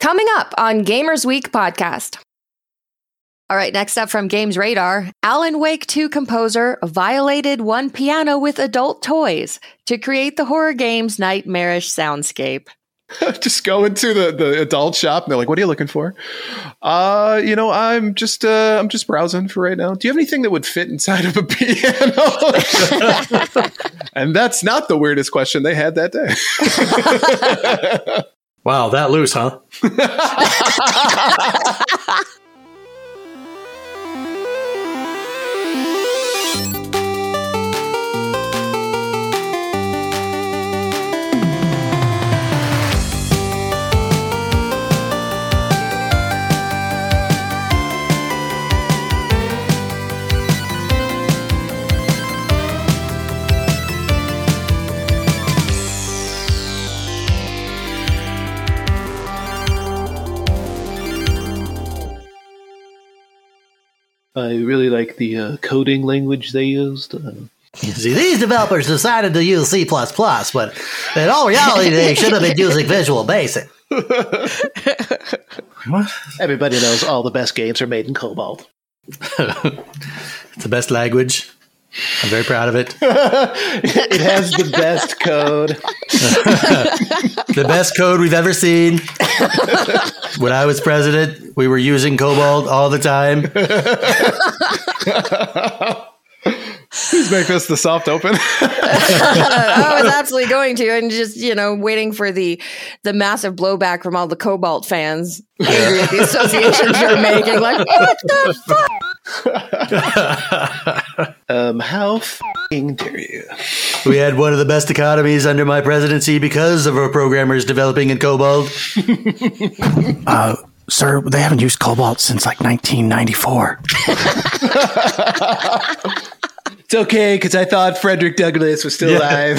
Coming up on Gamers Week podcast. All right, next up from Games Radar, Alan Wake 2 composer violated one piano with adult toys to create the horror game's nightmarish soundscape. Just go into the adult shop and they're like, what are you looking for? I'm just browsing for right now. Do you have anything that would fit inside of a piano? And that's not the weirdest question they had that day. Wow, that loose, huh? I really like the coding language they used. See, these developers decided to use C++, but in all reality, they should have been using Visual Basic. What? Everybody knows all the best games are made in Cobalt. It's the best language. I'm very proud of it. It has the best code. The best code we've ever seen. When I was president, we were using Cobalt all the time. Please make this the soft open. I was absolutely going to, and just, waiting for the massive blowback from all the Cobalt fans angry at the associations you're making. Like, what the fuck? How f***ing dare you? We had one of the best economies under my presidency because of our programmers developing in Cobalt. Sir, they haven't used Cobalt since like 1994. It's okay, because I thought Frederick Douglass was still alive.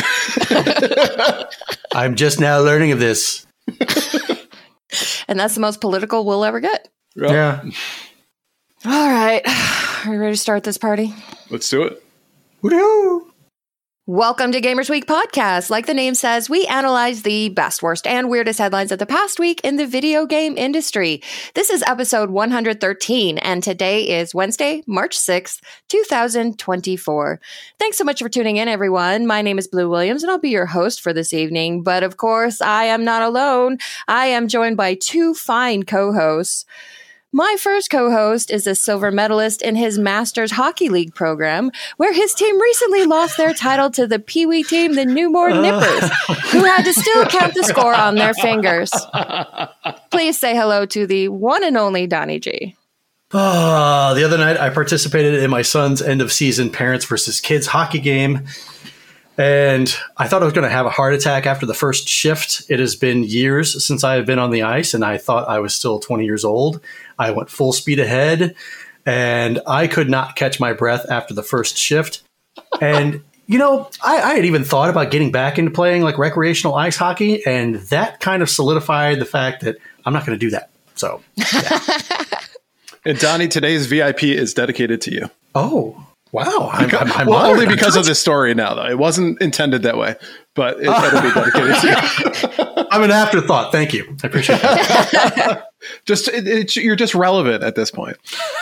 I'm just now learning of this. And that's the most political we'll ever get. Yeah. All right. Are you ready to start this party? Let's do it. Woo-hoo! Welcome to Gamers Week podcast. Like the name says, we analyze the best, worst, and weirdest headlines of the past week in the video game industry. This is episode 113, and today is Wednesday, March 6th, 2024. Thanks so much for tuning in, everyone. My name is Blue Williams, and I'll be your host for this evening. But of course, I am not alone. I am joined by two fine co-hosts. My first co-host is a silver medalist in his Masters Hockey League program, where his team recently lost their title to the Pee Wee team, the Newmore Nippers, who had to still count the score on their fingers. Please say hello to the one and only Donnie G. The other night, I participated in my son's end-of-season parents versus kids hockey game, and I thought I was going to have a heart attack after the first shift. It has been years since I have been on the ice, and I thought I was still 20 years old. I went full speed ahead, and I could not catch my breath after the first shift. And, I had even thought about getting back into playing like recreational ice hockey, and that kind of solidified the fact that I'm not going to do that. So, yeah. And Donnie, today's VIP is dedicated to you. Oh, wow. I'm well, only because of this story now, though. It wasn't intended that way, but it'll be dedicated to you. I'm an afterthought. Thank you. I appreciate that. You're just relevant at this point.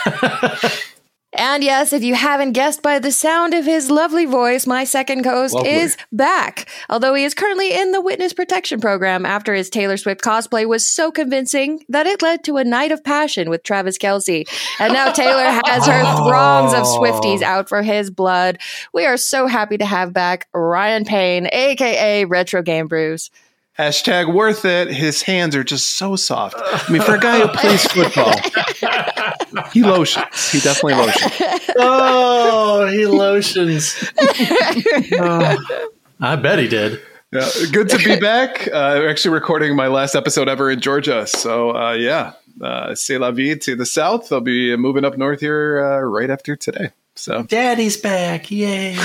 And yes, if you haven't guessed by the sound of his lovely voice, my second co-host is back. Although he is currently in the Witness Protection Program after his Taylor Swift cosplay was so convincing that it led to a night of passion with Travis Kelce. And now Taylor has her throngs of Swifties out for his blood. We are so happy to have back Ryan Payne, a.k.a. Retro Game Brews. Hashtag worth it. His hands are just so soft. I mean, for a guy who plays football, he lotions. He definitely lotions. Oh, he lotions. I bet he did. Yeah, good to be back. We're actually recording my last episode ever in Georgia. So, c'est la vie to the south. I'll be moving up north here right after today. So Daddy's back. Yay.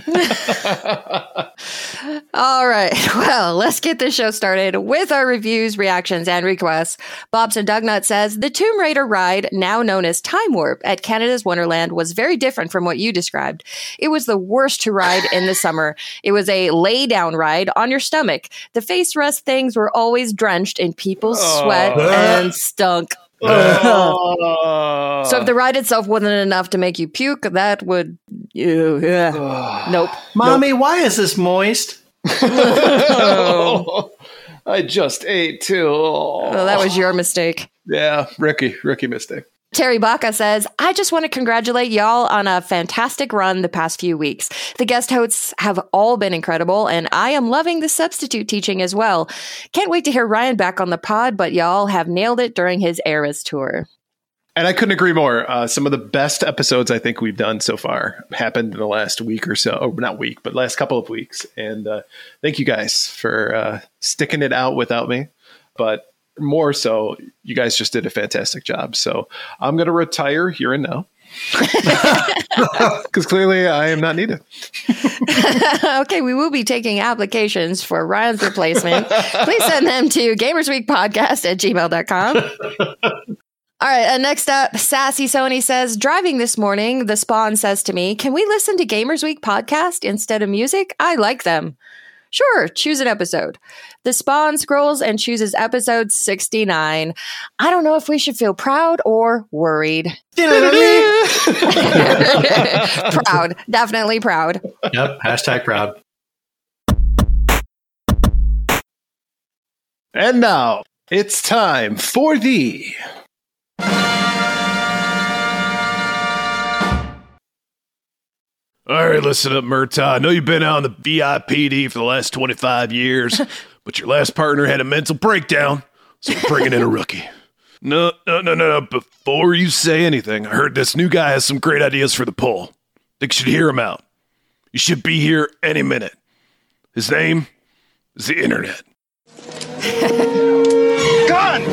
All right. Well, let's get this show started with our reviews, reactions, and requests. Bobson Dugnut says, the Tomb Raider ride, now known as Time Warp, at Canada's Wonderland was very different from what you described. It was the worst to ride in the summer. It was a lay-down ride on your stomach. The face rest things were always drenched in people's sweat and stunk. So if the ride itself wasn't enough to make you puke, that would... Nope. Mommy, why is this moist? I just ate too. Well, that was your mistake. Yeah, rookie mistake. Terry Baca says, I just want to congratulate y'all on a fantastic run the past few weeks. The guest hosts have all been incredible, and I am loving the substitute teaching as well. Can't wait to hear Ryan back on the pod, but y'all have nailed it during his Eras tour. And I couldn't agree more. Some of the best episodes I think we've done so far happened in the last week or so. Or not week, but last couple of weeks. And thank you guys for sticking it out without me. But more so, you guys just did a fantastic job. So I'm going to retire here and now. Because clearly I am not needed. Okay, we will be taking applications for Ryan's replacement. Please send them to gamersweekpodcast@gmail.com. All right, next up, Sassy Sony says, driving this morning, the Spawn says to me, can we listen to Gamers Week podcast instead of music? I like them. Sure, choose an episode. The Spawn scrolls and chooses episode 69. I don't know if we should feel proud or worried. Proud. Definitely proud. Yep, hashtag proud. And now it's time for the... All right, listen up, Murtaugh. I know you've been out on the VIPD for the last 25 years, but your last partner had a mental breakdown, so we're bringing in a rookie. No. Before you say anything, I heard this new guy has some great ideas for the poll. Think you should hear him out. You should be here any minute. His name is the Internet. Gun!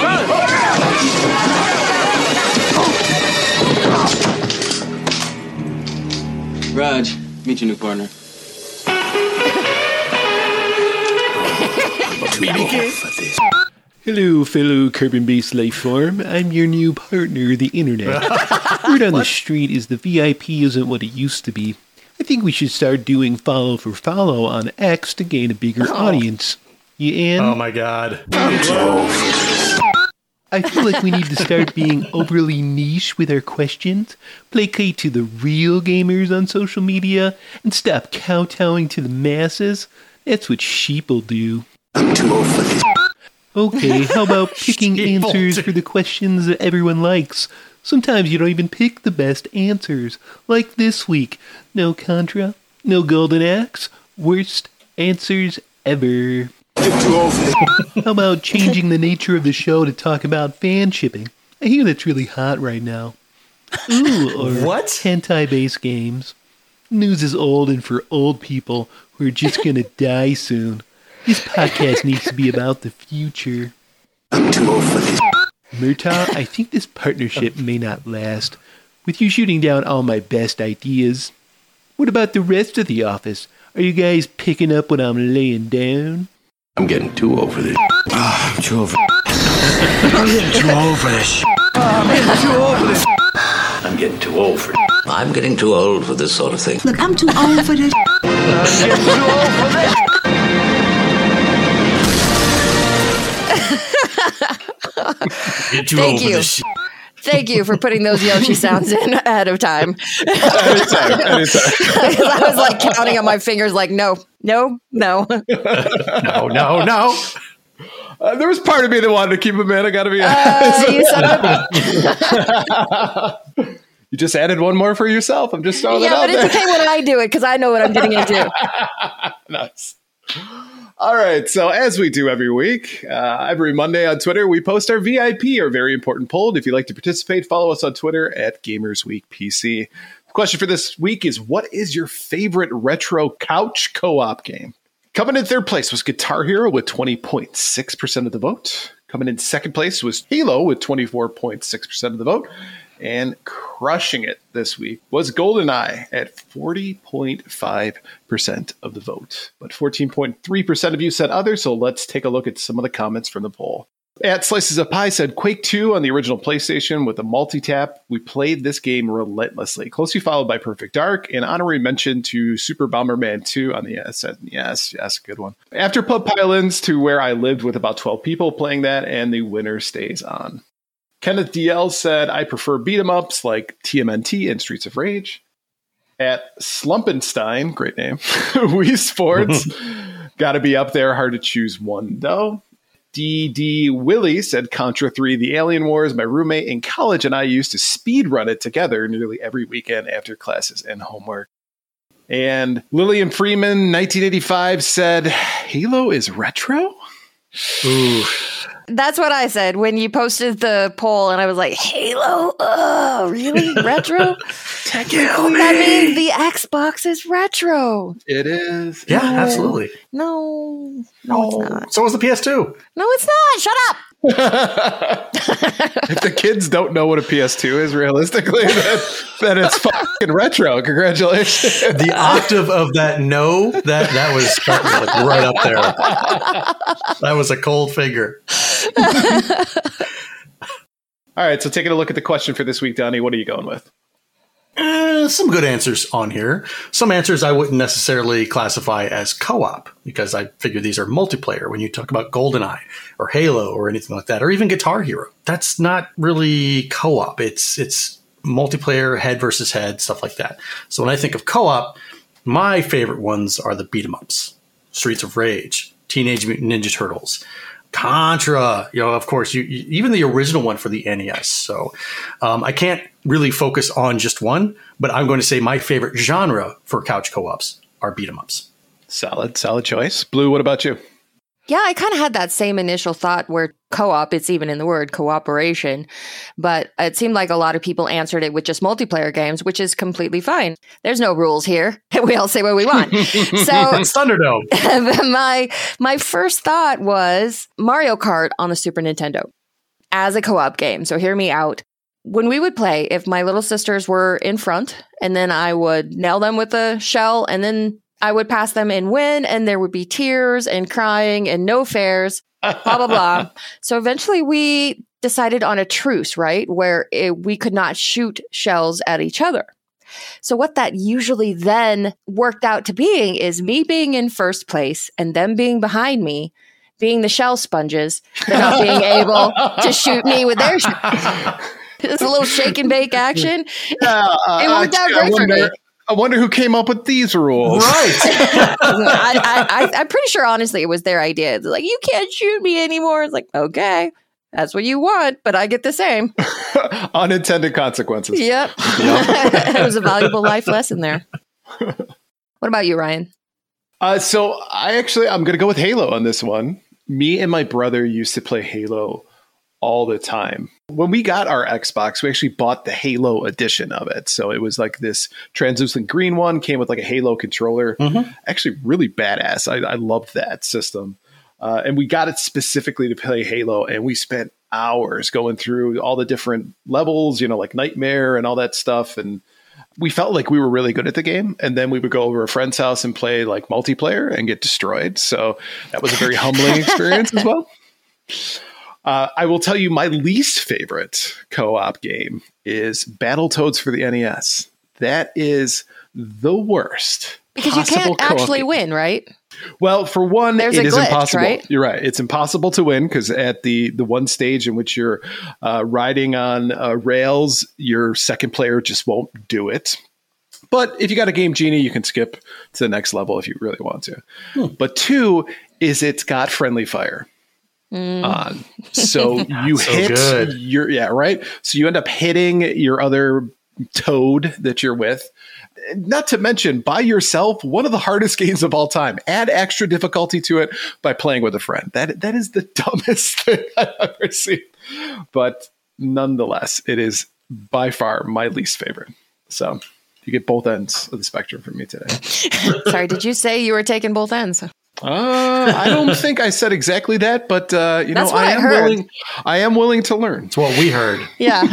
Raj, meet your new partner. Hello, fellow carbon-based life form. I'm your new partner, the Internet. Word on the street is the VIP isn't what it used to be. I think we should start doing follow for follow on X to gain a bigger audience. You in? Oh my god. I feel like we need to start being overly niche with our questions, placate to the real gamers on social media, and stop kowtowing to the masses. That's what sheep'll do. I'm too old for this. Okay, how about picking answers for the questions that everyone likes? Sometimes you don't even pick the best answers. Like this week. No Contra, no Golden Axe, worst answers ever. I'm too old for this. How about changing the nature of the show to talk about fan shipping? I hear that's really hot right now. Ooh, or What? hentai-based games. News is old and for old people who are just gonna die soon. This podcast needs to be about the future. I'm too old for this. Murtaugh, I think this partnership may not last. With you shooting down all my best ideas. What about the rest of the office? Are you guys picking up what I'm laying down? I'm getting too old for this. I'm too old for I'm getting too old for this. I'm getting too old for this. I'm getting too old for this. I'm getting too old for this sort of thing. Look, I'm too old for this. I'm getting too old for this. Thank you. Thank you for putting those Yoshi sounds in ahead of time. Anytime. I was like counting on my fingers like, no. No. There was part of me that wanted to keep him in, I gotta be honest. You son of You just added one more for yourself. I'm just throwing that Yeah, out but it's there. okay when I do it because I know what I'm getting into. Nice. All right. So as we do every week, every Monday on Twitter, we post our VIP, our very important poll. And if you'd like to participate, follow us on Twitter at GamersWeekPC. The question for this week is, what is your favorite retro couch co-op game? Coming in third place was Guitar Hero with 20.6% of the vote. Coming in second place was Halo with 24.6% of the vote. And crushing it this week was GoldenEye at 40.5% of the vote. But 14.3% of you said other, so let's take a look at some of the comments from the poll. At Slices of Pie said Quake 2 on the original PlayStation with a multi-tap. We played this game relentlessly. Closely followed by Perfect Dark. An honorary mention to Super Bomberman 2 on the SNES. Yes, good one. After Pub Pylons to where I lived with about 12 people playing that, and the winner stays on. Kenneth DL said, I prefer beat-em-ups like TMNT and Streets of Rage. At Slumpenstein, great name, Wii Sports, gotta be up there, hard to choose one though. DD Willie said Contra 3 The Alien Wars. My roommate in college and I used to speed run it together nearly every weekend after classes and homework. And Lillian Freeman, 1985, said Halo is retro? Ooh. That's what I said when you posted the poll, and I was like, Halo? Oh, really? Retro? Technically. That means the Xbox is retro. It is. Yeah, absolutely. No, it's not. So was the PS2. No, it's not. Shut up. If the kids don't know what a PS2 is realistically, then it's fucking retro. Congratulations. The octave of that no, that was like right up there. That was a cold finger. All right, so taking a look at the question for this week, Donnie, what are you going with? Some good answers on here. Some answers I wouldn't necessarily classify as co-op because I figure these are multiplayer. When you talk about GoldenEye or Halo or anything like that, or even Guitar Hero, that's not really co-op. It's multiplayer, head versus head, stuff like that. So when I think of co-op, my favorite ones are the beat-em-ups, Streets of Rage, Teenage Mutant Ninja Turtles, Contra, of course, even the original one for the NES. So I can't really focus on just one, but I'm going to say my favorite genre for couch co-ops are beat 'em ups. Solid choice. Blue, what about you? Yeah, I kind of had that same initial thought where co-op, it's even in the word cooperation, but it seemed like a lot of people answered it with just multiplayer games, which is completely fine. There's no rules here. We all say what we want. So it's Thunderdome. My first thought was Mario Kart on the Super Nintendo as a co-op game. So hear me out. When we would play, if my little sisters were in front, and then I would nail them with a shell, and then I would pass them and win, and there would be tears and crying and no fairs, blah, blah, blah. So eventually we decided on a truce, right? Where we could not shoot shells at each other. So what that usually then worked out to being is me being in first place and them being behind me, being the shell sponges, but not being able to shoot me with their shells. It's a little shake and bake action. Yeah, it worked out great for me. I wonder who came up with these rules. Right. I'm pretty sure, honestly, it was their idea. It's like, you can't shoot me anymore. It's like, okay, that's what you want, but I get the same. Unintended consequences. Yep. It was a valuable life lesson there. What about you, Ryan? So I'm going to go with Halo on this one. Me and my brother used to play Halo all the time. When we got our Xbox, we actually bought the Halo edition of it. So it was like this translucent green one, came with like a Halo controller. Mm-hmm. Actually really badass. I loved that system. And we got it specifically to play Halo, and we spent hours going through all the different levels, like Nightmare and all that stuff. And we felt like we were really good at the game. And then we would go over a friend's house and play like multiplayer and get destroyed. So that was a very humbling experience as well. I will tell you my least favorite co-op game is Battletoads for the NES. That is the worst. Because you can't actually win, right? Well, for one, it is glitch, impossible. Right? You're right. It's impossible to win because at the one stage in which you're riding on rails, your second player just won't do it. But if you got a Game Genie, you can skip to the next level if you really want to. But two is it's got friendly fire. On. So you hit right. So you end up hitting your other toad that you're with. Not to mention, by yourself, one of the hardest games of all time. Add extra difficulty to it by playing with a friend. That is the dumbest thing I've ever seen. But nonetheless, it is by far my least favorite. So you get both ends of the spectrum from me today. Sorry, did you say you were taking both ends? I don't think I said exactly that, but you know, That's what I heard. willing. I am willing to learn. It's what we heard. Yeah.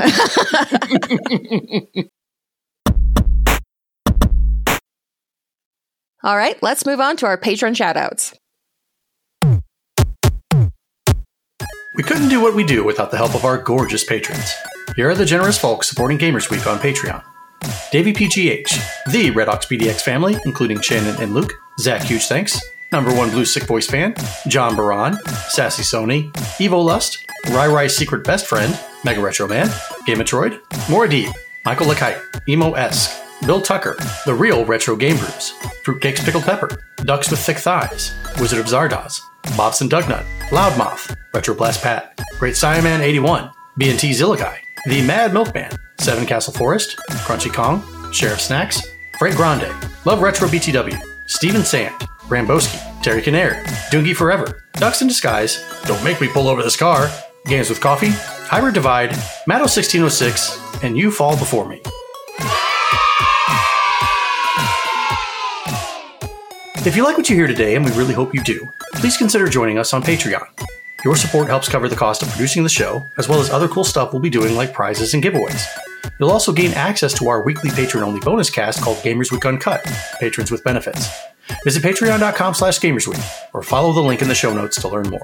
All right, let's move on to our patron shoutouts. We couldn't do what we do without the help of our gorgeous patrons. Here are the generous folks supporting Gamers Week on Patreon. Davey PGH, the Red Ox BDX family, including Shannon and Luke, Zach Huge Thanks, Number 1 Blue Sick Voice fan, John Baran, Sassy Sony, Evo Lust, Rai Rai's Secret Best Friend, Mega Retro Man, Game Metroid, Moradib, Michael Lakite, Emo Esque, Bill Tucker, The Real Retro Game Brews, Fruitcakes Pickled Pepper, Ducks with Thick Thighs, Wizard of Zardoz, Bobson Dugnut, Loudmouth, Retro Blast Pat, Great Saiyaman 81, B&T Zilligai, The Mad Milkman, Seven Castle Forest, Crunchy Kong, Sheriff Snacks, Frank Grande, Love Retro BTW, Steven Sand, Ramboski, Terry Canary, Doongie Forever, Ducks in Disguise, Don't Make Me Pull Over This Car, Games with Coffee, Hybrid Divide, Matto1606, and You Fall Before Me. If you like what you hear today, and we really hope you do, please consider joining us on Patreon. Your support helps cover the cost of producing the show, as well as other cool stuff we'll be doing like prizes and giveaways. You'll also gain access to our weekly patron-only bonus cast called Gamers Week Uncut, Patrons with Benefits. Visit patreon.com/gamersweek, or follow the link in the show notes to learn more.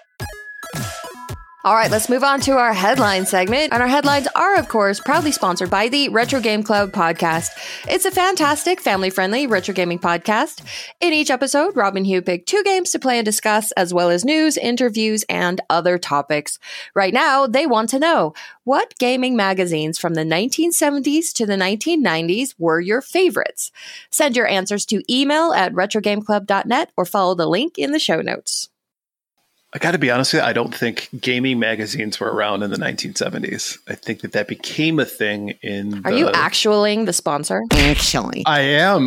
All right, let's move on to our headline segment. And our headlines are, of course, proudly sponsored by the Retro Game Club podcast. It's a fantastic, family-friendly retro gaming podcast. In each episode, Rob and Hugh pick 2 games to play and discuss, as well as news, interviews, and other topics. Right now, they want to know, what gaming magazines from the 1970s to the 1990s were your favorites? Send your answers to email at retrogameclub.net or follow the link in the show notes. I got to be honest with you, I don't think gaming magazines were around in the 1970s. I think that became a thing in. Are you actualing the sponsor? Actually, I am.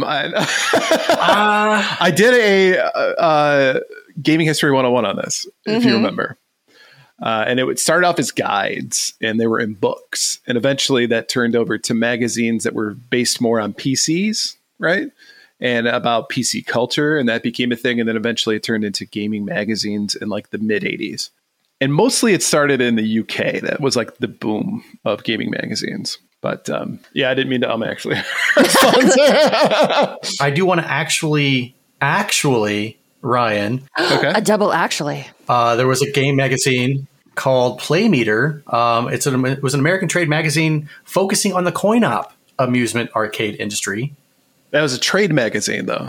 I did a Gaming History 101 on this, if you remember. And it would start off as guides, and they were in books. And eventually that turned over to magazines that were based more on PCs, right? And about PC culture, and that became a thing. And then eventually it turned into gaming magazines in like the mid 80s. And mostly it started in the UK. That was like the boom of gaming magazines. But yeah, I didn't mean to actually sponsor. I do want to actually, Ryan. Okay. A double actually. There was a game magazine called Playmeter. It was an American trade magazine focusing on the coin-op amusement arcade industry. That was a trade magazine, though.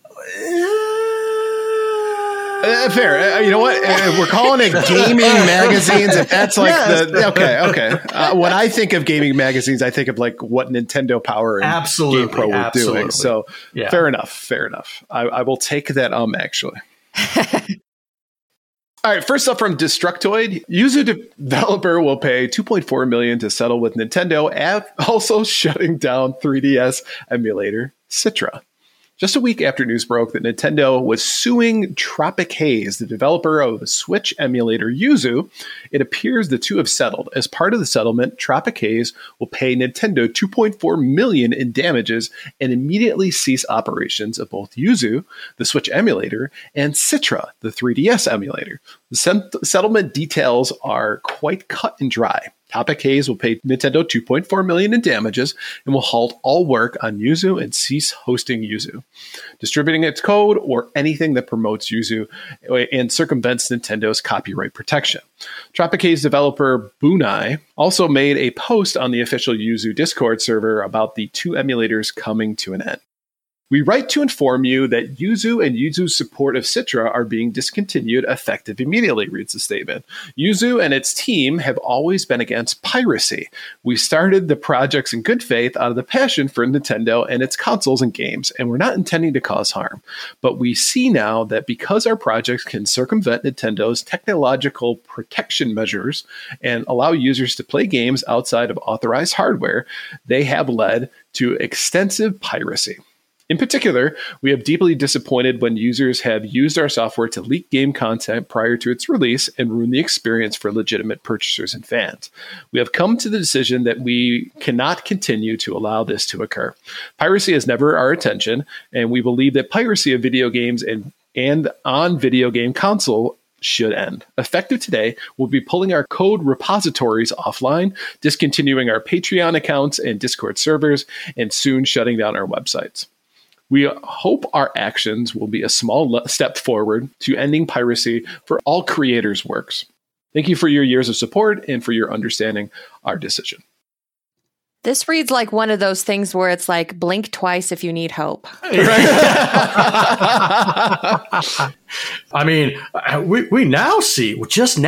Fair. You know what? We're calling it gaming magazines. If that's like okay. When I think of gaming magazines, I think of like what Nintendo Power and GamePro were doing. So yeah. Fair enough. I will take that. Actually. All right. First up from Destructoid, Yuzu developer will pay $2.4 million to settle with Nintendo, also shutting down 3DS emulator Citra. Just a week after news broke that Nintendo was suing Tropic Haze, the developer of a Switch emulator Yuzu, it appears the two have settled. As part of the settlement, Tropic Haze will pay Nintendo $2.4 million in damages and immediately cease operations of both Yuzu, the Switch emulator, and Citra, the 3DS emulator. The settlement details are quite cut and dry. Tropic Haze will pay Nintendo $2.4 million in damages and will halt all work on Yuzu and cease hosting Yuzu, distributing its code, or anything that promotes Yuzu and circumvents Nintendo's copyright protection. Tropic Haze developer Bunai also made a post on the official Yuzu Discord server about the two emulators coming to an end. We write to inform you that Yuzu and Yuzu's support of Citra are being discontinued effective immediately, reads the statement. Yuzu and its team have always been against piracy. We started the projects in good faith out of the passion for Nintendo and its consoles and games, and we're not intending to cause harm. But we see now that because our projects can circumvent Nintendo's technological protection measures and allow users to play games outside of authorized hardware, they have led to extensive piracy. In particular, we have deeply disappointed when users have used our software to leak game content prior to its release and ruin the experience for legitimate purchasers and fans. We have come to the decision that we cannot continue to allow this to occur. Piracy is never our intention, and we believe that piracy of video games and and on video game console should end. Effective today, we'll be pulling our code repositories offline, discontinuing our Patreon accounts and Discord servers, and soon shutting down our websites. We hope our actions will be a small step forward to ending piracy for all creators' works. Thank you for your years of support and for your understanding our decision. This reads like one of those things where it's like blink twice if you need help. I mean, we now see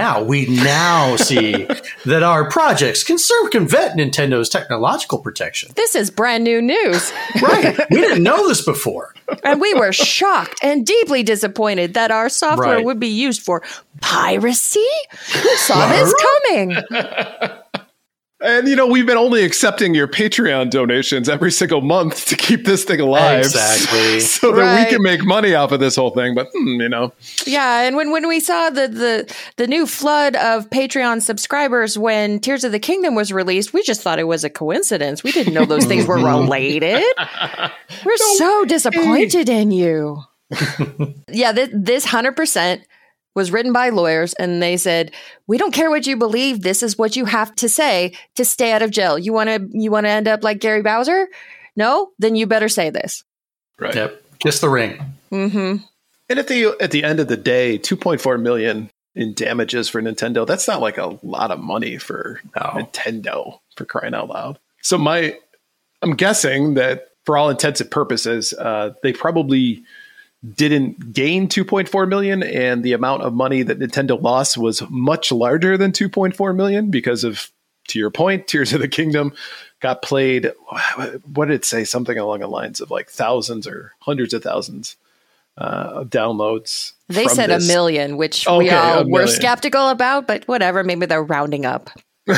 that our projects can circumvent Nintendo's technological protection. This is brand new news. Right. We didn't know this before. And we were shocked and deeply disappointed that our software would be used for piracy. Who saw this coming? And, we've been only accepting your Patreon donations every single month to keep this thing alive. Exactly. So that we can make money off of this whole thing. But, Yeah, and when we saw the new flood of Patreon subscribers when Tears of the Kingdom was released, we just thought it was a coincidence. We didn't know those things were related. We're so disappointed in you. Yeah, this 100% was written by lawyers, and they said, we don't care what you believe. This is what you have to say to stay out of jail. You want to end up like Gary Bowser? No? Then you better say this. Right. Yep. Kiss the ring. Mm-hmm. And at the end of the day, $2.4 million in damages for Nintendo, that's not like a lot of money for Nintendo, for crying out loud. So I'm guessing that for all intents and purposes, they probably didn't gain 2.4 million, and the amount of money that Nintendo lost was much larger than 2.4 million because of, to your point, Tears of the Kingdom got played. What did it say? Something along the lines of like thousands or hundreds of thousands of downloads. They said this. 1 million, which we all were skeptical about, but whatever. Maybe they're rounding up.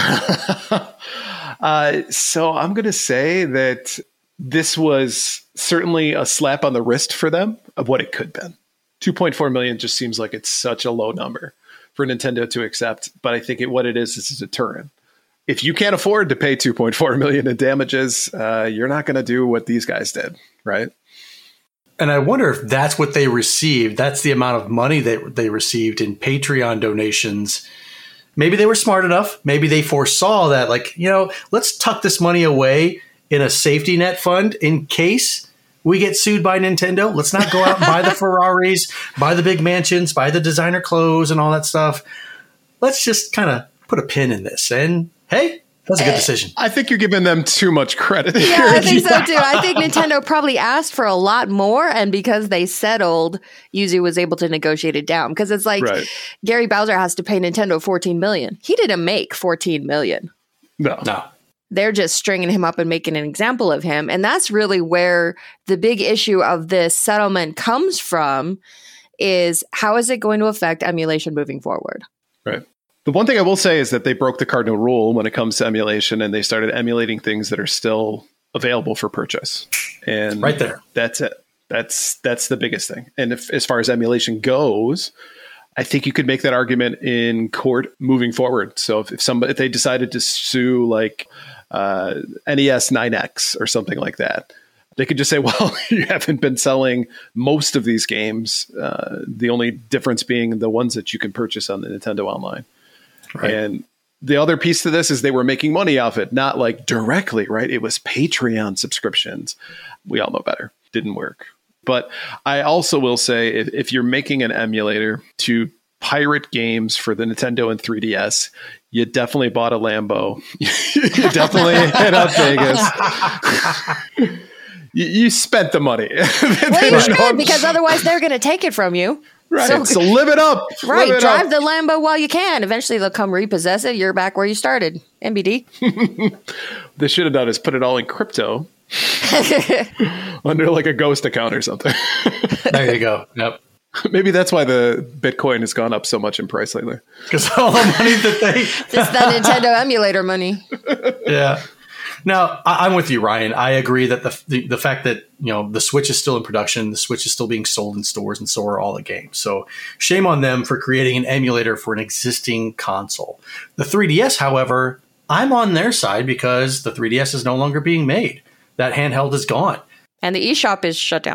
So I'm going to say that this was certainly a slap on the wrist for them of what it could have been. 2.4 million just seems like it's such a low number for Nintendo to accept. But I think what it is a deterrent. If you can't afford to pay 2.4 million in damages, you're not going to do what these guys did, right? And I wonder if that's what they received. That's the amount of money that they received in Patreon donations. Maybe they were smart enough. Maybe they foresaw that, let's tuck this money away in a safety net fund in case we get sued by Nintendo. Let's not go out and buy the Ferraris, buy the big mansions, buy the designer clothes and all that stuff. Let's just kind of put a pin in this. And hey, that's a good decision. I think you're giving them too much credit. Yeah, I think so too. I think Nintendo probably asked for a lot more, and because they settled, Yuzu was able to negotiate it down. Because it's like Gary Bowser has to pay Nintendo $14 million. He didn't make $14 million. No. They're just stringing him up and making an example of him. And that's really where the big issue of this settlement comes from, is how is it going to affect emulation moving forward? Right. The one thing I will say is that they broke the cardinal rule when it comes to emulation, and they started emulating things that are still available for purchase. And right there. That's it. That's the biggest thing. And as far as emulation goes, I think you could make that argument in court moving forward. So if they decided to sue like NES 9X or something like that, they could just say, well, you haven't been selling most of these games. The only difference being the ones that you can purchase on the Nintendo Online. Right. And the other piece to this is they were making money off it, not like directly, right? It was Patreon subscriptions. We all know better. Didn't work. But I also will say, if you're making an emulator to pirate games for the Nintendo and 3DS, you definitely bought a Lambo. You definitely hit up Vegas. You spent the money. Well, you should, because otherwise they're going to take it from you. Right. So live it up. Right. Drive the Lambo while you can. Eventually they'll come repossess it. You're back where you started. MBD. They should have done is put it all in crypto under like a ghost account or something. There you go. Yep. Maybe that's why the Bitcoin has gone up so much in price lately. Because all the money that they... Just that Nintendo emulator money. Yeah. Now, I'm with you, Ryan. I agree that the fact that, the Switch is still in production, the Switch is still being sold in stores, and so are all the games. So shame on them for creating an emulator for an existing console. The 3DS, however, I'm on their side because the 3DS is no longer being made. That handheld is gone. And the eShop is shut down.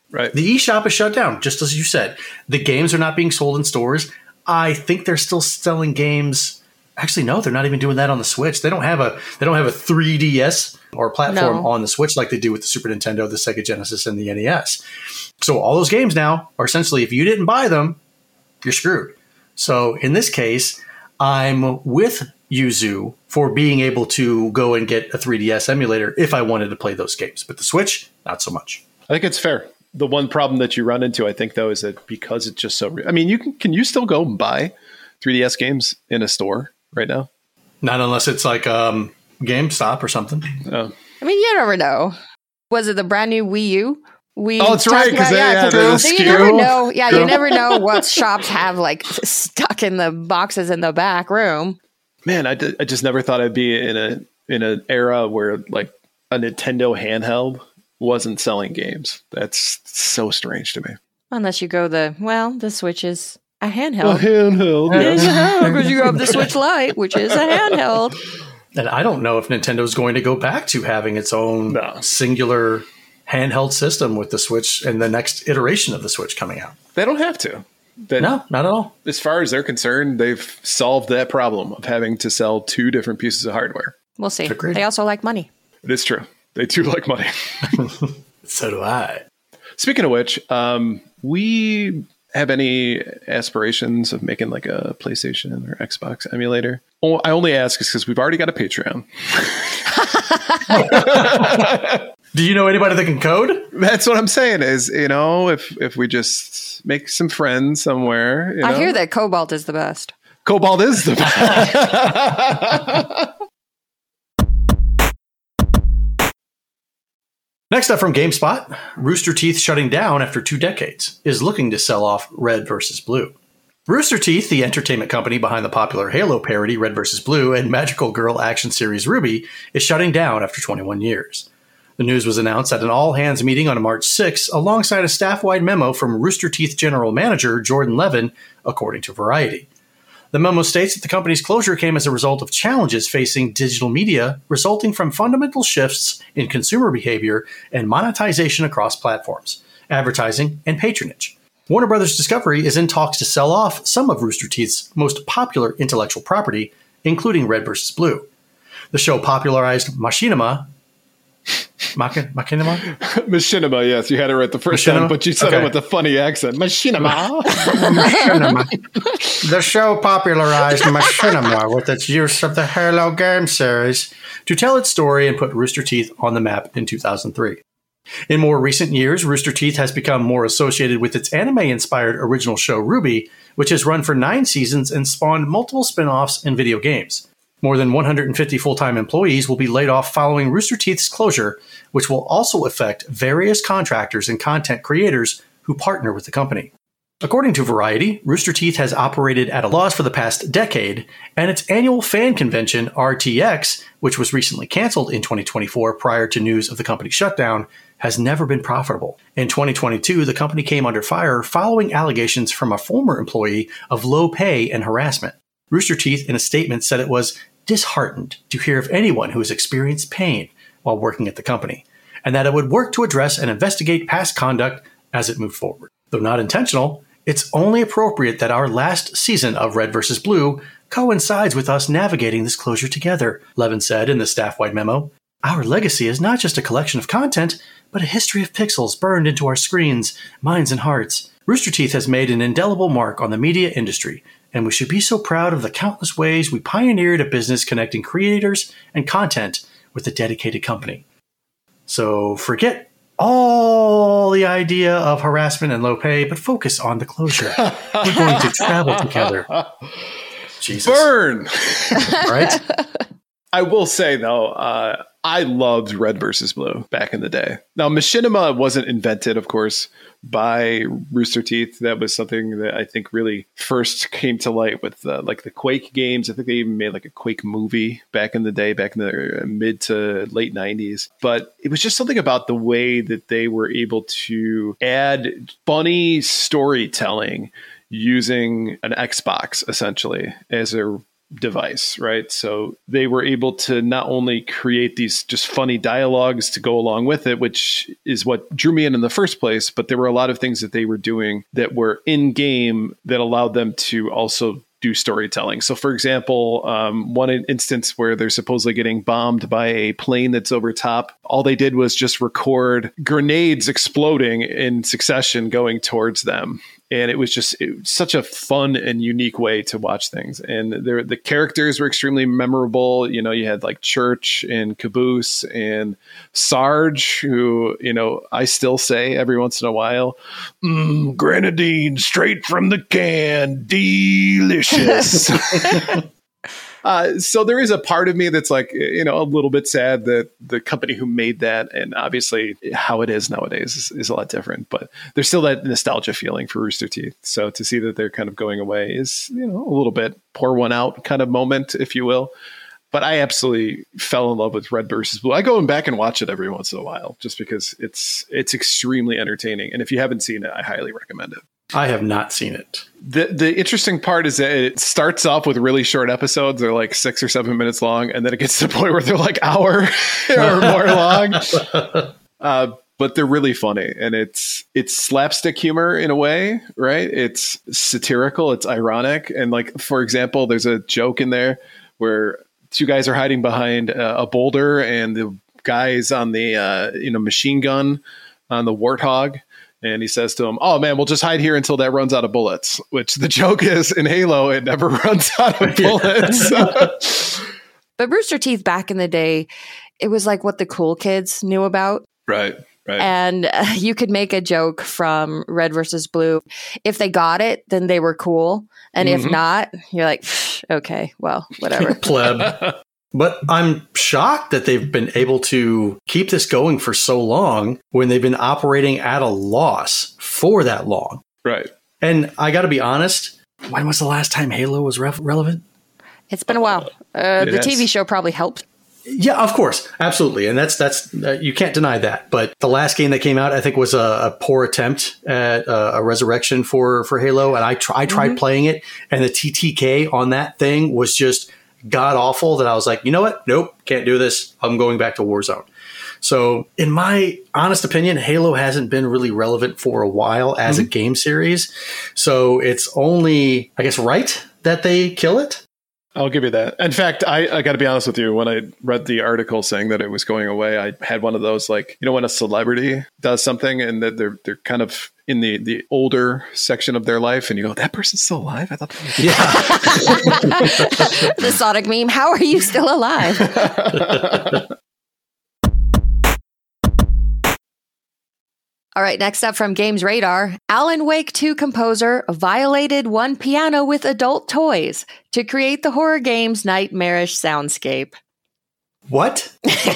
Right. The eShop is shut down, just as you said. The games are not being sold in stores. I think they're still selling games. Actually, no, they're not even doing that on the Switch. They don't have a 3DS or platform on the Switch like they do with the Super Nintendo, the Sega Genesis, and the NES. So all those games now are essentially, if you didn't buy them, you're screwed. So in this case, I'm with Yuzu for being able to go and get a 3DS emulator if I wanted to play those games. But the Switch, not so much. I think it's fair. The one problem that you run into, I think, though, is that because it's just so... I mean, can you still go and buy 3DS games in a store right now? Not unless it's like GameStop or something. Oh. I mean, you never know. Was it the brand new Wii U? That's right, because so you never know. Yeah, you never know what shops have like stuck in the boxes in the back room. Man, I just never thought I'd be in an era where like a Nintendo handheld wasn't selling games. That's so strange to me. Unless you go the Switch is a handheld. A handheld, yes. Because you have the Switch Lite, which is a handheld. And I don't know if Nintendo's going to go back to having its own singular handheld system with the Switch and the next iteration of the Switch coming out. They don't have to. No, not at all. As far as they're concerned, they've solved that problem of having to sell two different pieces of hardware. We'll see. Agreed. They also like money. It is true. They do like money. So do I. Speaking of which, we have any aspirations of making like a PlayStation or Xbox emulator? Oh, I only ask because we've already got a Patreon. Do you know anybody that can code? That's what I'm saying is, if we just make some friends somewhere. I hear that Cobalt is the best. Cobalt is the best. Next up from GameSpot, Rooster Teeth shutting down after 2 decades, is looking to sell off Red vs. Blue. Rooster Teeth, the entertainment company behind the popular Halo parody Red vs. Blue and Magical Girl action series RWBY, is shutting down after 21 years. The news was announced at an all-hands meeting on March 6 alongside a staff-wide memo from Rooster Teeth General Manager Jordan Levin, according to Variety. The memo states that the company's closure came as a result of challenges facing digital media resulting from fundamental shifts in consumer behavior and monetization across platforms, advertising, and patronage. Warner Bros. Discovery is in talks to sell off some of Rooster Teeth's most popular intellectual property, including Red vs. Blue. The show popularized Machinima, yes, you had it right the first time, but you said it with a funny accent. Machinima. The show popularized Machinima with its use of the Halo game series to tell its story and put Rooster Teeth on the map in 2003. In more recent years, Rooster Teeth has become more associated with its anime-inspired original show RWBY, which has run for 9 seasons and spawned multiple spin-offs and video games. More than 150 full-time employees will be laid off following Rooster Teeth's closure, which will also affect various contractors and content creators who partner with the company. According to Variety, Rooster Teeth has operated at a loss for the past decade, and its annual fan convention, RTX, which was recently canceled in 2024 prior to news of the company's shutdown, has never been profitable. In 2022, the company came under fire following allegations from a former employee of low pay and harassment. Rooster Teeth, in a statement, said it was disheartened to hear of anyone who has experienced pain while working at the company, and that it would work to address and investigate past conduct as it moved forward. Though not intentional, it's only appropriate that our last season of Red vs. Blue coincides with us navigating this closure together, Levin said in the staff-wide memo. Our legacy is not just a collection of content, but a history of pixels burned into our screens, minds, and hearts. Rooster Teeth has made an indelible mark on the media industry, and we should be so proud of the countless ways we pioneered a business connecting creators and content with a dedicated company. So forget all the idea of harassment and low pay, but focus on the closure. We're going to travel together. Jesus. Burn! Right? I will say, though, I loved Red vs. Blue back in the day. Now, Machinima wasn't invented, of course, by Rooster Teeth. That was something that I think really first came to light with like the Quake games. I think they even made like a Quake movie back in the day, back in the mid to late 90s. But it was just something about the way that they were able to add funny storytelling using an Xbox, essentially, as a device, right? So they were able to not only create these just funny dialogues to go along with it, which is what drew me in the first place, but there were a lot of things that they were doing that were in game that allowed them to also do storytelling. So for example, one instance where they're supposedly getting bombed by a plane that's over top, all they did was just record grenades exploding in succession going towards them. And it was such a fun and unique way to watch things. And the characters were extremely memorable. You know, you had like Church and Caboose and Sarge, who, you know, I still say every once in a while, grenadine straight from the can, delicious. So there is a part of me that's like, you know, a little bit sad that the company who made that, and obviously how it is nowadays is a lot different, but there's still that nostalgia feeling for Rooster Teeth. So to see that they're kind of going away is, you know, a little bit pour one out kind of moment, if you will. But I absolutely fell in love with Red versus Blue. I go back and watch it every once in a while just because it's extremely entertaining. And if you haven't seen it, I highly recommend it. I have not seen it. The interesting part is that it starts off with really short episodes. They're like 6 or 7 minutes long. And then it gets to the point where they're like hour or more long. But they're really funny. And it's slapstick humor in a way, right? It's satirical. It's ironic. And like, for example, there's a joke in there where two guys are hiding behind a boulder and the guy's on the machine gun on the Warthog. And he says to him, "Oh man, we'll just hide here until that runs out of bullets." Which the joke is, in Halo, it never runs out of bullets. But Rooster Teeth back in the day, it was like what the cool kids knew about. Right. And you could make a joke from Red versus Blue. If they got it, then they were cool. And if not, you're like, okay, well, whatever. Pleb. But I'm shocked that they've been able to keep this going for so long when they've been operating at a loss for that long. Right. And I got to be honest, when was the last time Halo was relevant? It's been a while. The TV show probably helped. Yeah, of course. Absolutely. And that's you can't deny that. But the last game that came out, I think, was a poor attempt at a resurrection for Halo. And I tried playing it, and the TTK on that thing was just god awful, that I was like, you know what? Nope, can't do this. I'm going back to Warzone. So in my honest opinion, Halo hasn't been really relevant for a while as a game series. So it's only, I guess, right that they kill it. I'll give you that. In fact, I got to be honest with you. When I read the article saying that it was going away, I had one of those, like, you know, when a celebrity does something and that they're kind of in the older section of their life, and you go, that person's still alive? I thought that was The Sonic meme. How are you still alive? All right, next up from Games Radar, Alan Wake 2 composer violated one piano with adult toys to create the horror game's nightmarish soundscape. What?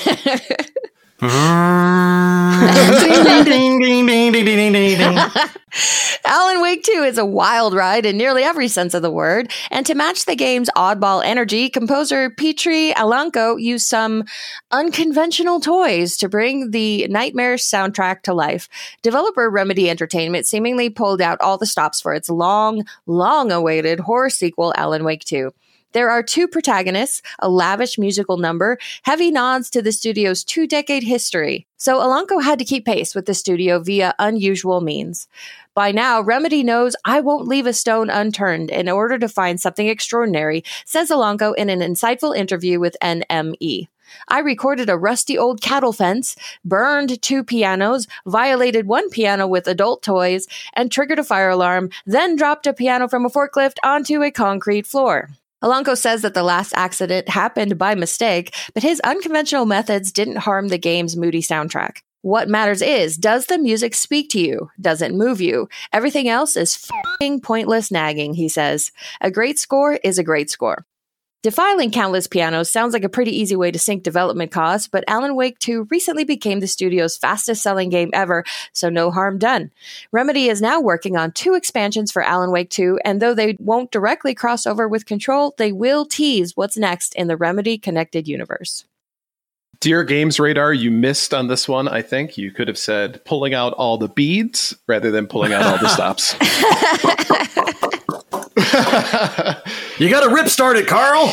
Alan Wake 2 is a wild ride in nearly every sense of the word, and to match the game's oddball energy, composer Petri Alanko used some unconventional toys to bring the nightmarish soundtrack to life. Developer Remedy Entertainment seemingly pulled out all the stops for its long-awaited horror sequel, Alan Wake 2. There are two protagonists, a lavish musical number, heavy nods to the studio's 2-decade history. So Alanko had to keep pace with the studio via unusual means. By now, Remedy knows I won't leave a stone unturned in order to find something extraordinary, says Alanko in an insightful interview with NME. I recorded a rusty old cattle fence, burned 2 pianos, violated 1 piano with adult toys, and triggered a fire alarm, then dropped a piano from a forklift onto a concrete floor. Alanko says that the last accident happened by mistake, but his unconventional methods didn't harm the game's moody soundtrack. What matters is, does the music speak to you? Does it move you? Everything else is f***ing pointless nagging, he says. A great score is a great score. Defiling countless pianos sounds like a pretty easy way to sink development costs, but Alan Wake 2 recently became the studio's fastest-selling game ever, so no harm done. Remedy is now working on 2 expansions for Alan Wake 2, and though they won't directly cross over with Control, they will tease what's next in the Remedy-connected universe. Dear Games Radar, you missed on this one, I think. You could have said pulling out all the beads rather than pulling out all the stops. You got to rip start it, Carl.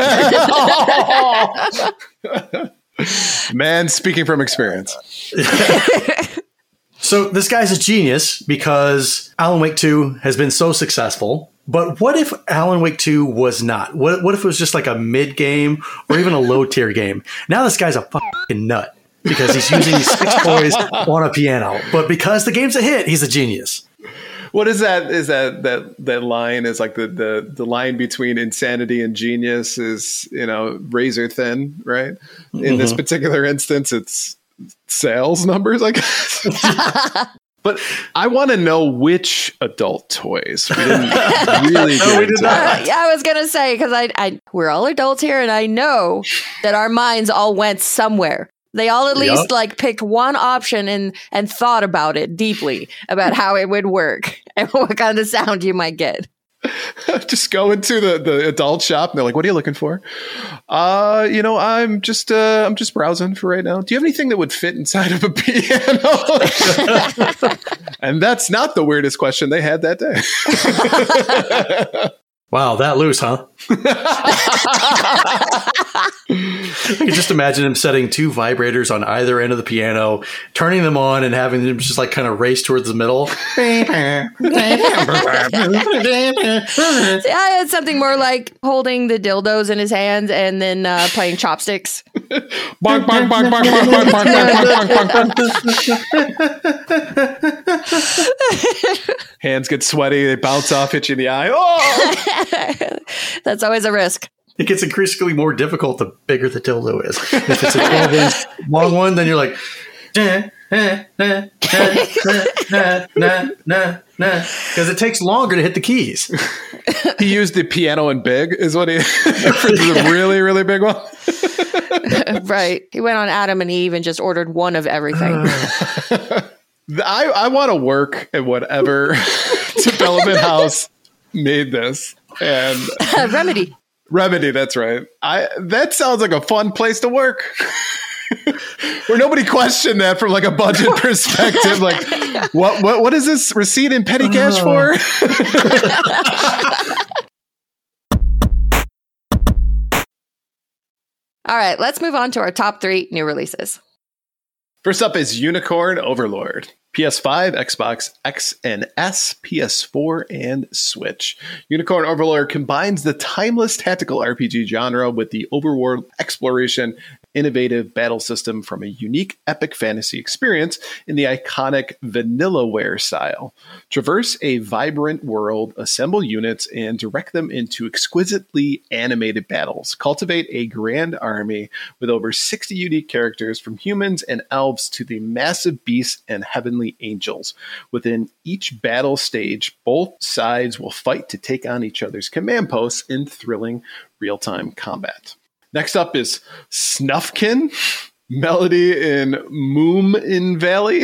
Man, speaking from experience. So this guy's a genius because Alan Wake 2 has been so successful. But what if Alan Wake 2 was not? What if it was just like a mid game or even a low tier game? Now this guy's a fucking nut because he's using these 6 toys on a piano. But because the game's a hit, he's a genius. What is that? Is that line is like the line between insanity and genius is, razor thin, right? In this particular instance, it's sales numbers, I guess. But I want to know which adult toys. We didn't really get into that. Yeah, I was going to say, because we're all adults here, and I know that our minds all went somewhere. They all at least picked one option and thought about it deeply, about how it would work and what kind of sound you might get. Just go into the adult shop and they're like, "What are you looking for?" I'm just browsing for right now. Do you have anything that would fit inside of a piano? And that's not the weirdest question they had that day. Wow, that loose, huh? I can just imagine him setting 2 vibrators on either end of the piano, turning them on and having them just kind of race towards the middle. Yeah, it's something more like holding the dildos in his hands and then playing chopsticks. Bonk, bonk, bonk, bonk, bonk, bonk, bonk, bonk, bonk. Hands get sweaty, they bounce off, hit you in the eye. Oh! That's always a risk. It gets increasingly more difficult the bigger the dildo is. If it's a 12-inch long one, then you're like, because it takes longer to hit the keys. He used the piano and big, is what he for the really, really big one. Right. He went on Adam and Eve and just ordered one of everything. I want to work at whatever development house made this. And Remedy, that's right. That sounds like a fun place to work. Where nobody questioned that from a budget perspective. What is this receipt in petty cash for? All right, let's move on to our top 3 new releases. First up is Unicorn Overlord. PS5, Xbox X and S, PS4, and Switch. Unicorn Overlord combines the timeless tactical RPG genre with the overworld exploration, innovative battle system from a unique epic fantasy experience in the iconic Vanillaware style. Traverse a vibrant world, assemble units, and direct them into exquisitely animated battles. Cultivate a grand army with over 60 unique characters from humans and elves to the massive beasts and heavenly angels. Within each battle stage, both sides will fight to take on each other's command posts in thrilling real-time combat. Next up is Snufkin, Melody in Moomin Valley.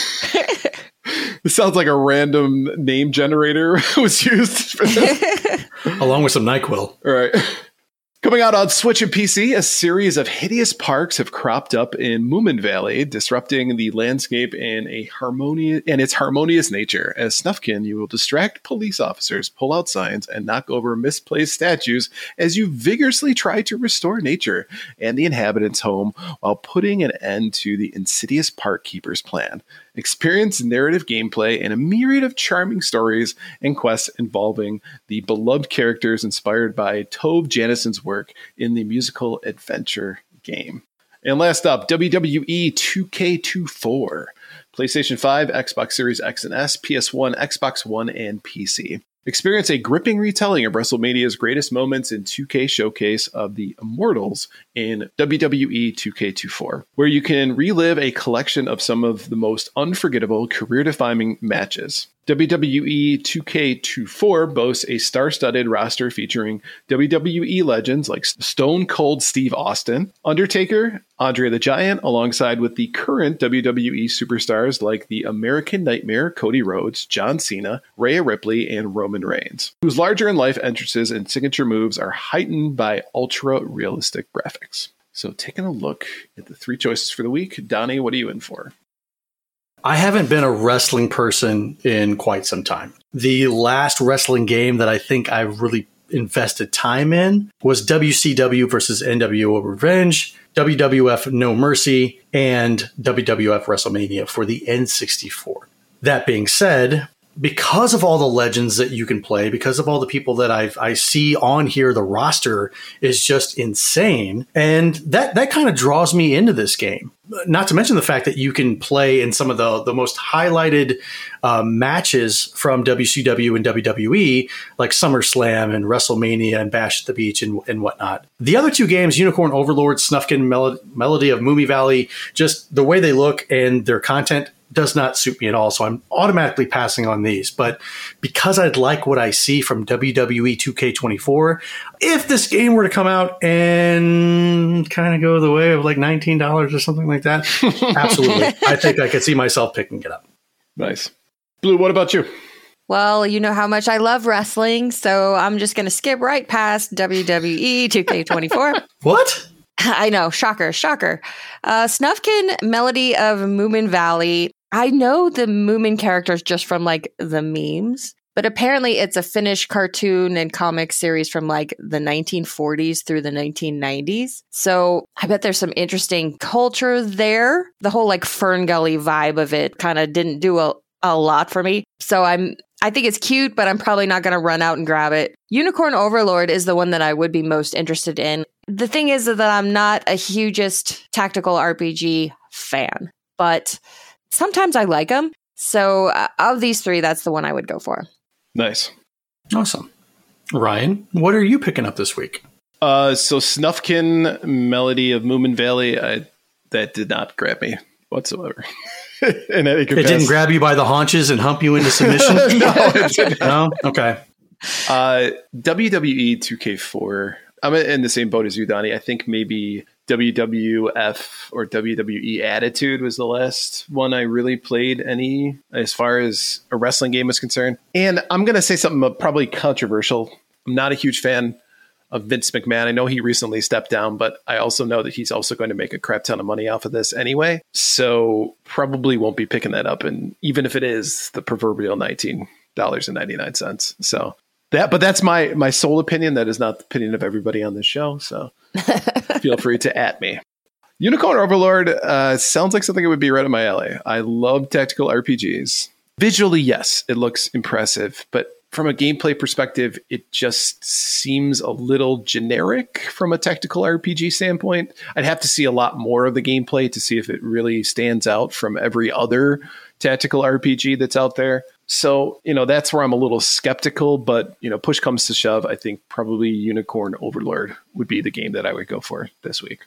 This sounds like a random name generator was used for this. Along with some NyQuil. All right. Coming out on Switch and PC, a series of hideous parks have cropped up in Moomin Valley, disrupting the landscape and its harmonious nature. As Snufkin, you will distract police officers, pull out signs, and knock over misplaced statues as you vigorously try to restore nature and the inhabitants' home while putting an end to the insidious park keeper's plan. Experience narrative gameplay and a myriad of charming stories and quests involving the beloved characters inspired by Tove Janison's work in the musical adventure game. And last up, WWE 2K24. PlayStation 5, Xbox Series X and S, PS1, Xbox One, and PC. Experience a gripping retelling of WrestleMania's greatest moments in 2K showcase of the Immortals in WWE 2K24, where you can relive a collection of some of the most unforgettable career-defining matches. WWE 2K24 boasts a star-studded roster featuring WWE legends like Stone Cold Steve Austin, Undertaker, Andre the Giant, alongside with the current WWE superstars like the American Nightmare, Cody Rhodes, John Cena, Rhea Ripley, and Roman Reigns, whose larger-in-life entrances and signature moves are heightened by ultra-realistic graphics. So taking a look at the 3 choices for the week, Donnie, what are you in for? I haven't been a wrestling person in quite some time. The last wrestling game that I think I really invested time in was WCW versus NWO Revenge, WWF No Mercy, and WWF WrestleMania for the N64. That being said, because of all the legends that you can play, because of all the people that I see on here, the roster is just insane. And that kind of draws me into this game. Not to mention the fact that you can play in some of the most highlighted matches from WCW and WWE, like SummerSlam and WrestleMania and Bash at the Beach and whatnot. The other two games, Unicorn Overlord, Snufkin Melody of Moomy Valley, just the way they look and their content does not suit me at all. So I'm automatically passing on these. But because I'd like what I see from WWE 2K24, if this game were to come out and kind of go the way of like $19 or something like that, absolutely. I think I could see myself picking it up. Nice. Blue, what about you? Well, you know how much I love wrestling, so I'm just going to skip right past WWE 2K24. What? I know. Shocker. Snufkin Melody of Moomin Valley. I know the Moomin characters just from like the memes, but apparently it's a Finnish cartoon and comic series from like the 1940s through the 1990s. So I bet there's some interesting culture there. The whole like Fern Gully vibe of it kind of didn't do a lot for me. So I think it's cute, but I'm probably not going to run out and grab it. Unicorn Overlord is the one that I would be most interested in. The thing is that I'm not a hugest tactical RPG fan, but sometimes I like them. So of these three, that's the one I would go for. Nice. Awesome. Ryan, what are you picking up this week? So Snufkin Melody of Moomin Valley, that did not grab me whatsoever. It didn't grab you by the haunches and hump you into submission? No, it didn't. No? Okay. WWE 2K4. I'm in the same boat as you, Donnie. I think maybe WWF or WWE Attitude was the last one I really played as far as a wrestling game is concerned. And I'm going to say something probably controversial. I'm not a huge fan of Vince McMahon. I know he recently stepped down, but I also know that he's also going to make a crap ton of money off of this anyway. So probably won't be picking that up. And even if it is the proverbial $19.99. So but that's my sole opinion. That is not the opinion of everybody on this show. So feel free to at me. Unicorn Overlord sounds like something that would be right up my alley. I love tactical RPGs. Visually, yes, it looks impressive, but from a gameplay perspective, it just seems a little generic from a tactical RPG standpoint. I'd have to see a lot more of the gameplay to see if it really stands out from every other tactical RPG that's out there. So, that's where I'm a little skeptical, but, push comes to shove, I think probably Unicorn Overlord would be the game that I would go for this week.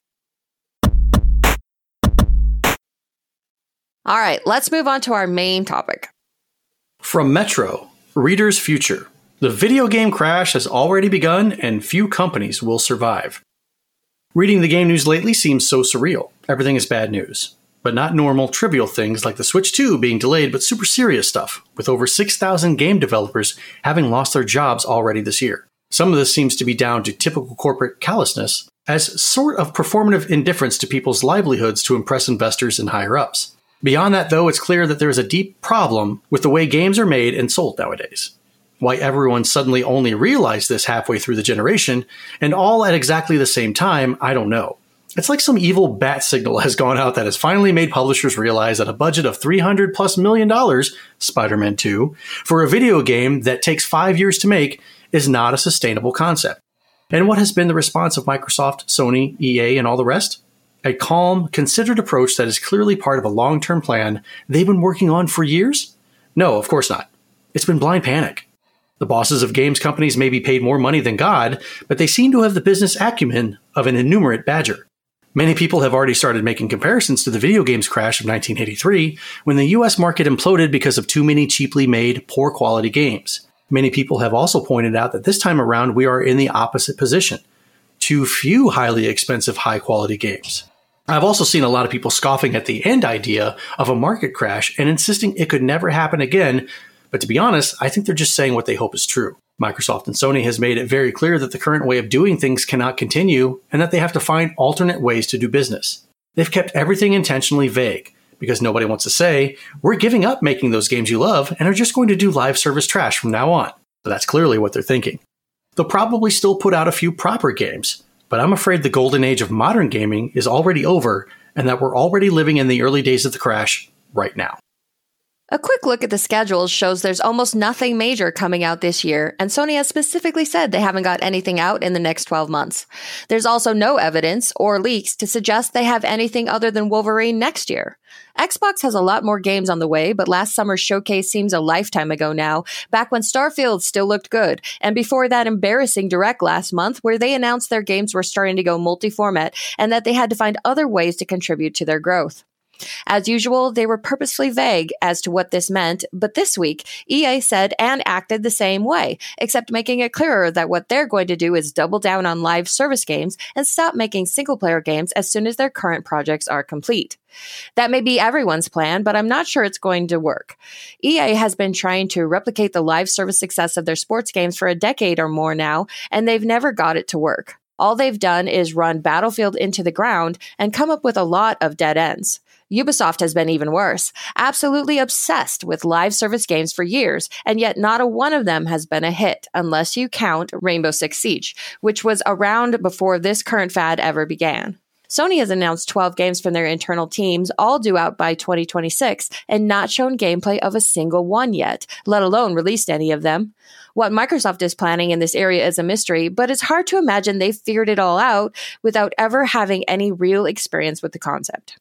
All right, let's move on to our main topic. From Metro, Reader's Future. The video game crash has already begun and few companies will survive. Reading the game news lately seems so surreal. Everything is bad news. But not normal, trivial things like the Switch 2 being delayed, but super serious stuff, with over 6,000 game developers having lost their jobs already this year. Some of this seems to be down to typical corporate callousness, as sort of performative indifference to people's livelihoods to impress investors and higher-ups. Beyond that, though, it's clear that there is a deep problem with the way games are made and sold nowadays. Why everyone suddenly only realized this halfway through the generation, and all at exactly the same time, I don't know. It's like some evil bat signal has gone out that has finally made publishers realize that a budget of $300+ million, Spider-Man 2, for a video game that takes 5 years to make is not a sustainable concept. And what has been the response of Microsoft, Sony, EA, and all the rest? A calm, considered approach that is clearly part of a long-term plan they've been working on for years? No, of course not. It's been blind panic. The bosses of games companies may be paid more money than God, but they seem to have the business acumen of an innumerate badger. Many people have already started making comparisons to the video games crash of 1983, when the US market imploded because of too many cheaply made, poor quality games. Many people have also pointed out that this time around we are in the opposite position. Too few highly expensive, high quality games. I've also seen a lot of people scoffing at the end idea of a market crash and insisting it could never happen again, but to be honest, I think they're just saying what they hope is true. Microsoft and Sony has made it very clear that the current way of doing things cannot continue and that they have to find alternate ways to do business. They've kept everything intentionally vague, because nobody wants to say, we're giving up making those games you love and are just going to do live service trash from now on. But that's clearly what they're thinking. They'll probably still put out a few proper games, but I'm afraid the golden age of modern gaming is already over and that we're already living in the early days of the crash right now. A quick look at the schedules shows there's almost nothing major coming out this year, and Sony has specifically said they haven't got anything out in the next 12 months. There's also no evidence or leaks to suggest they have anything other than Wolverine next year. Xbox has a lot more games on the way, but last summer's showcase seems a lifetime ago now, back when Starfield still looked good, and before that embarrassing Direct last month where they announced their games were starting to go multi-format and that they had to find other ways to contribute to their growth. As usual, they were purposefully vague as to what this meant, but this week, EA said and acted the same way, except making it clearer that what they're going to do is double down on live service games and stop making single-player games as soon as their current projects are complete. That may be everyone's plan, but I'm not sure it's going to work. EA has been trying to replicate the live service success of their sports games for a decade or more now, and they've never got it to work. All they've done is run Battlefield into the ground and come up with a lot of dead ends. Ubisoft has been even worse, absolutely obsessed with live service games for years, and yet not a one of them has been a hit, unless you count Rainbow Six Siege, which was around before this current fad ever began. Sony has announced 12 games from their internal teams, all due out by 2026, and not shown gameplay of a single one yet, let alone released any of them. What Microsoft is planning in this area is a mystery, but it's hard to imagine they've figured it all out without ever having any real experience with the concept.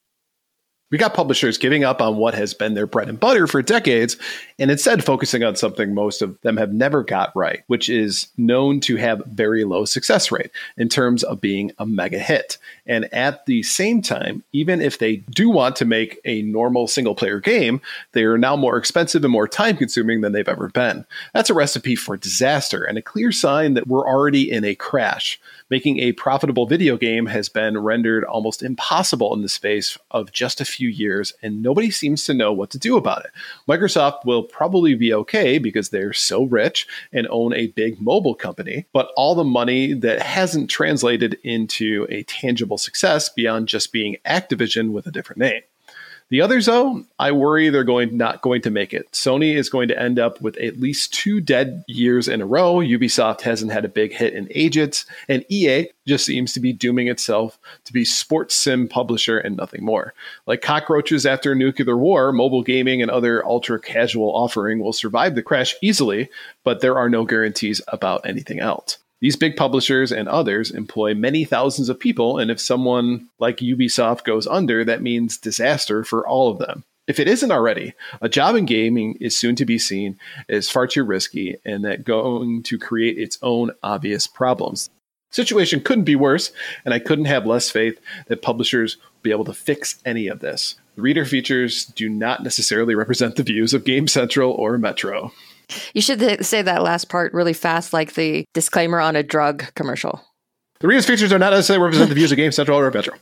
We got publishers giving up on what has been their bread and butter for decades and instead focusing on something most of them have never got right, which is known to have very low success rate in terms of being a mega hit. And at the same time, even if they do want to make a normal single player game, they are now more expensive and more time consuming than they've ever been. That's a recipe for disaster and a clear sign that we're already in a crash. Making a profitable video game has been rendered almost impossible in the space of just a few years, and nobody seems to know what to do about it. Microsoft will probably be okay because they're so rich and own a big mobile company, but all the money that hasn't translated into a tangible success beyond just being Activision with a different name. The others, though, I worry they're not going to make it. Sony is going to end up with at least 2 dead years in a row. Ubisoft hasn't had a big hit in ages, and EA just seems to be dooming itself to be sports sim publisher and nothing more. Like cockroaches after a nuclear war, mobile gaming and other ultra-casual offering will survive the crash easily, but there are no guarantees about anything else. These big publishers and others employ many thousands of people, and if someone like Ubisoft goes under, that means disaster for all of them. If it isn't already, a job in gaming is soon to be seen as far too risky and that going to create its own obvious problems. The situation couldn't be worse, and I couldn't have less faith that publishers will be able to fix any of this. The reader features do not necessarily represent the views of Game Central or Metro. You should say that last part really fast, like the disclaimer on a drug commercial. The reader's features are not necessarily represent the views of Game Central or Metro.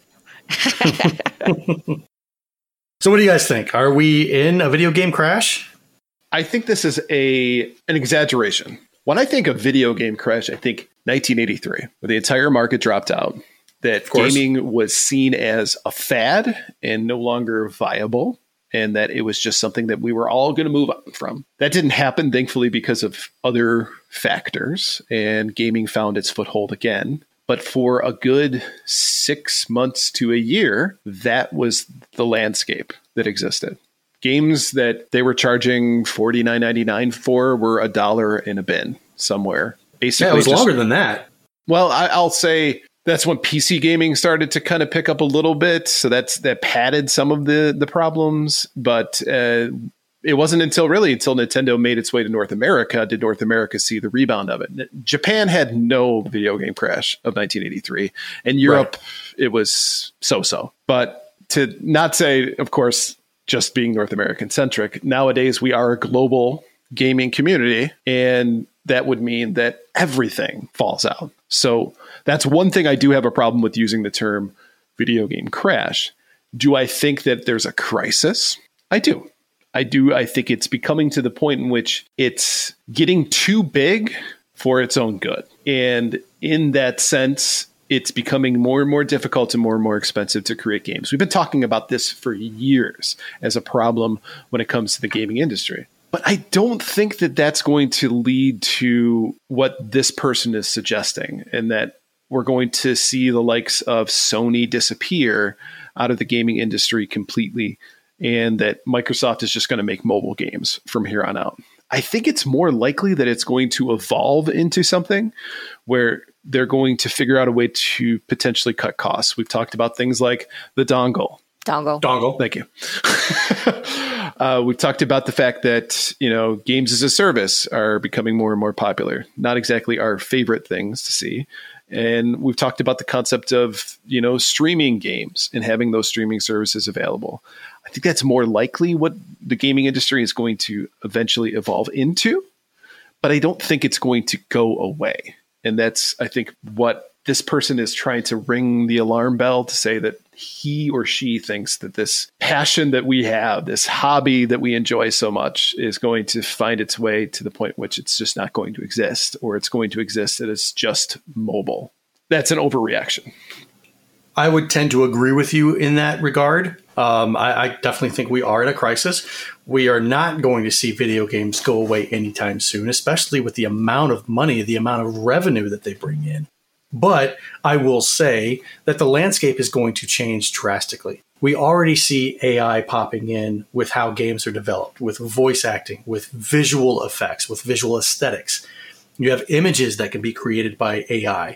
So what do you guys think? Are we in a video game crash? I think this is an exaggeration. When I think of video game crash, I think 1983, where the entire market dropped out, that gaming was seen as a fad and no longer viable, and that it was just something that we were all going to move on from. That didn't happen, thankfully, because of other factors, and gaming found its foothold again. But for a good 6 months to a year, that was the landscape that existed. Games that they were charging $49.99 for were $1 in a bin somewhere. Basically, yeah, it was longer than that. Well, I'll say that's when PC gaming started to kind of pick up a little bit. So that padded some of the problems. But it wasn't until Nintendo made its way to North America did North America see the rebound of it. Japan had no video game crash of 1983. In Europe, It was so-so. But to not say, of course, just being North American centric, nowadays we are a global gaming community, and that would mean that everything falls out. So that's one thing I do have a problem with using the term video game crash. Do I think that there's a crisis? I do. I think it's becoming to the point in which it's getting too big for its own good. And in that sense, it's becoming more and more difficult and more expensive to create games. We've been talking about this for years as a problem when it comes to the gaming industry. But I don't think that that's going to lead to what this person is suggesting, and that we're going to see the likes of Sony disappear out of the gaming industry completely, and that Microsoft is just going to make mobile games from here on out. I think it's more likely that it's going to evolve into something where they're going to figure out a way to potentially cut costs. We've talked about things like the dongle. Dongle. Thank you. We've talked about the fact that, games as a service are becoming more and more popular. Not exactly our favorite things to see. And we've talked about the concept of, streaming games and having those streaming services available. I think that's more likely what the gaming industry is going to eventually evolve into, but I don't think it's going to go away. And that's, I think, what this person is trying to ring the alarm bell to say, that he or she thinks that this passion that we have, this hobby that we enjoy so much, is going to find its way to the point in which it's just not going to exist, or it's going to exist that it's just mobile. That's an overreaction. I would tend to agree with you in that regard. I definitely think we are in a crisis. We are not going to see video games go away anytime soon, especially with the amount of money, the amount of revenue that they bring in. But I will say that the landscape is going to change drastically. We already see AI popping in with how games are developed, with voice acting, with visual effects, with visual aesthetics. You have images that can be created by AI.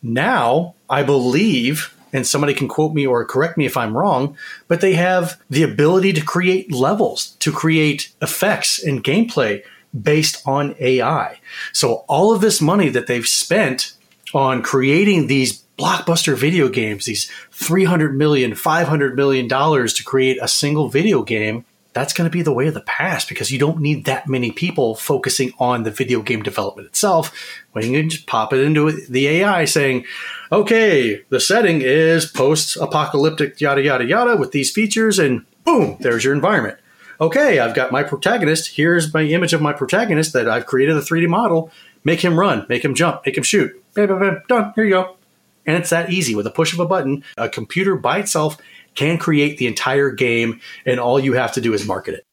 Now, I believe, and somebody can quote me or correct me if I'm wrong, but they have the ability to create levels, to create effects and gameplay based on AI. So all of this money that they've spent on creating these blockbuster video games, these $300 million, $500 million to create a single video game, that's going to be the way of the past, because you don't need that many people focusing on the video game development itself, when you can just pop it into the AI saying, okay, the setting is post-apocalyptic, yada, yada, yada, with these features, and boom, there's your environment. Okay, I've got my protagonist. Here's my image of my protagonist that I've created a 3D model. Make him run, make him jump, make him shoot. Bam, bam, bam, done. Here you go. And it's that easy. With a push of a button, a computer by itself can create the entire game, and all you have to do is market it.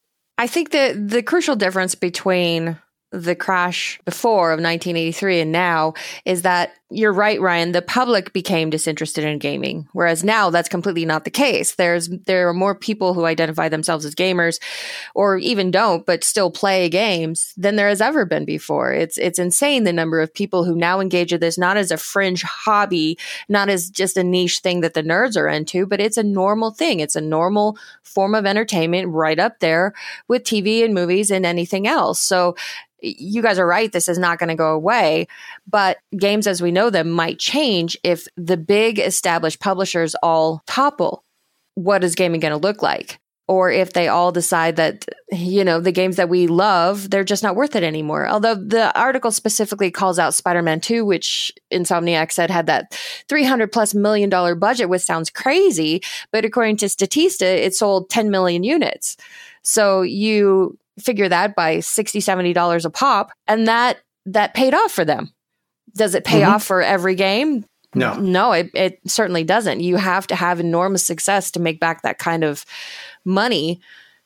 I think that the crucial difference between the crash before of 1983 and now is that you're right, Ryan, the public became disinterested in gaming, whereas now that's completely not the case. There are more people who identify themselves as gamers, or even don't, but still play games, than there has ever been before. It's insane, the number of people who now engage with this, not as a fringe hobby, not as just a niche thing that the nerds are into, but it's a normal thing. It's a normal form of entertainment, right up there with TV and movies and anything else. So you guys are right. This is not going to go away, but games as we know them might change if the big established publishers all topple. What is gaming going to look like? Or if they all decide that, the games that we love, they're just not worth it anymore. Although the article specifically calls out Spider-Man 2, which Insomniac said had that $300+ million budget, which sounds crazy. But according to Statista, it sold 10 million units. So you figure that by $60, $70 a pop, and that paid off for them. Does it pay off for every game? No, it certainly doesn't. You have to have enormous success to make back that kind of money.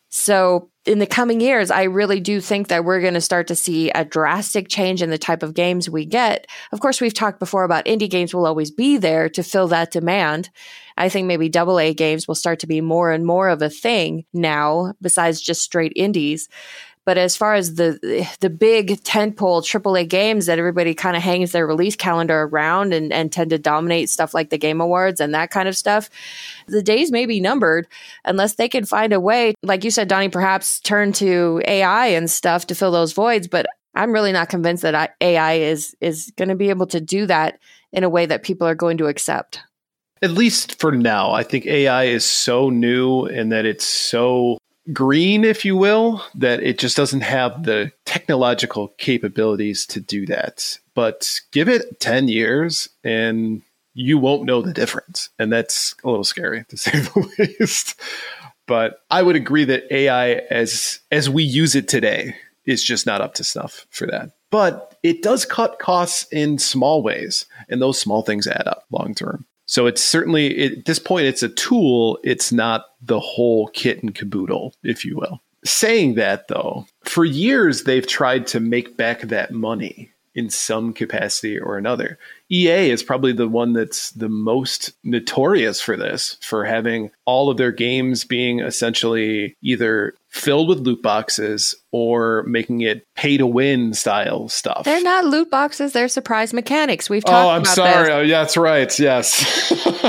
So in the coming years, I really do think that we're going to start to see a drastic change in the type of games we get. Of course, we've talked before about indie games will always be there to fill that demand. I think maybe AA games will start to be more and more of a thing now, besides just straight indies. But as far as the big tentpole AAA games that everybody kind of hangs their release calendar around and tend to dominate stuff like the Game Awards and that kind of stuff, the days may be numbered unless they can find a way, like you said, Donnie, perhaps turn to AI and stuff to fill those voids. But I'm really not convinced that AI is going to be able to do that in a way that people are going to accept. At least for now. I think AI is so new and that it's so green, if you will, that it just doesn't have the technological capabilities to do that. But give it 10 years and you won't know the difference. And that's a little scary, to say the least. But I would agree that AI, as we use it today, is just not up to snuff for that. but it does cut costs in small ways, and those small things add up long term. So it's certainly, at this point, it's a tool. It's not the whole kit and caboodle, if you will. Saying that, though, for years, they've tried to make back that money in some capacity or another. EA is probably the one that's the most notorious for this, for having all of their games being essentially either filled with loot boxes or making it pay to win style stuff. They're not loot boxes, they're surprise mechanics. We've talked about I'm sorry. this. Oh, yeah, that's right. Yes.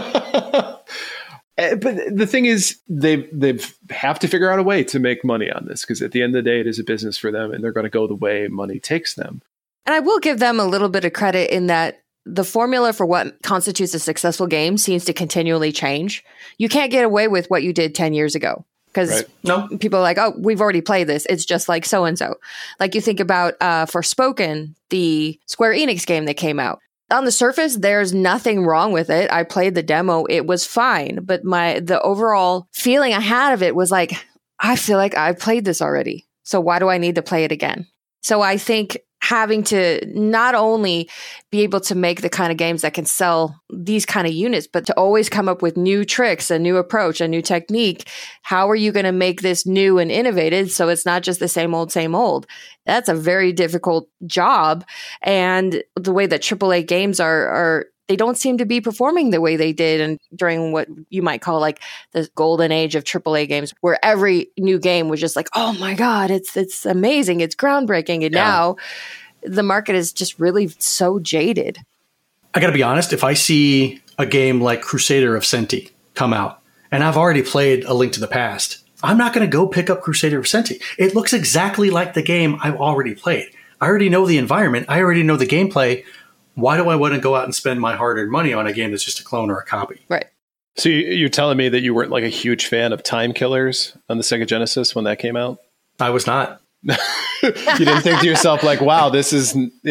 But the thing is, they have to figure out a way to make money on this, because at the end of the day, it is a business for them, and they're going to go the way money takes them. And I will give them a little bit of credit in that the formula for what constitutes a successful game seems to continually change. You can't get away with what you did 10 years ago, because people are like, oh, we've already played this. It's just like so-and-so. Like you think about Forspoken, the Square Enix game that came out. On the surface, there's nothing wrong with it. I played the demo. It was fine. But the overall feeling I had of it was like, I feel like I've played this already. So why do I need to play it again? So I think having to not only be able to make the kind of games that can sell these kind of units, but to always come up with new tricks, a new approach, a new technique. How are you going to make this new and innovative so it's not just the same old? That's a very difficult job. And the way that AAA games are they don't seem to be performing the way they did and during what you might call like the golden age of AAA games, where every new game was just like, oh my God, it's amazing, it's groundbreaking. And now the market is just really so jaded. I got to be honest, if I see a game like Crusader of Senti come out and I've already played A Link to the Past, I'm not going to go pick up Crusader of Senti. It looks exactly like the game I've already played. I already know the environment. I already know the gameplay. Why do I want to go out and spend my hard-earned money on a game that's just a clone or a copy? Right. So you're telling me that you weren't like a huge fan of Time Killers on the Sega Genesis when that came out? I was not. You didn't think to yourself like, wow, this is,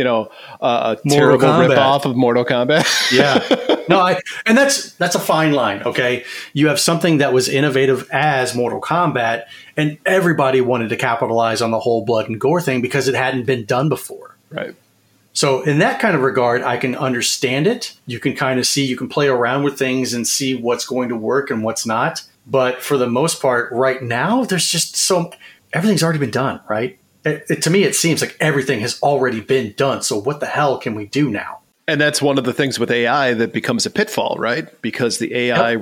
a terrible ripoff of Mortal Kombat? Yeah. No, and that's a fine line, okay? You have something that was innovative as Mortal Kombat, and everybody wanted to capitalize on the whole blood and gore thing because it hadn't been done before. Right. So in that kind of regard, I can understand it. You can kind of see, you can play around with things and see what's going to work and what's not. But for the most part, right now, there's just everything's already been done, right? To me, it seems like everything has already been done. So what the hell can we do now? And that's one of the things with AI that becomes a pitfall, right? Because the AI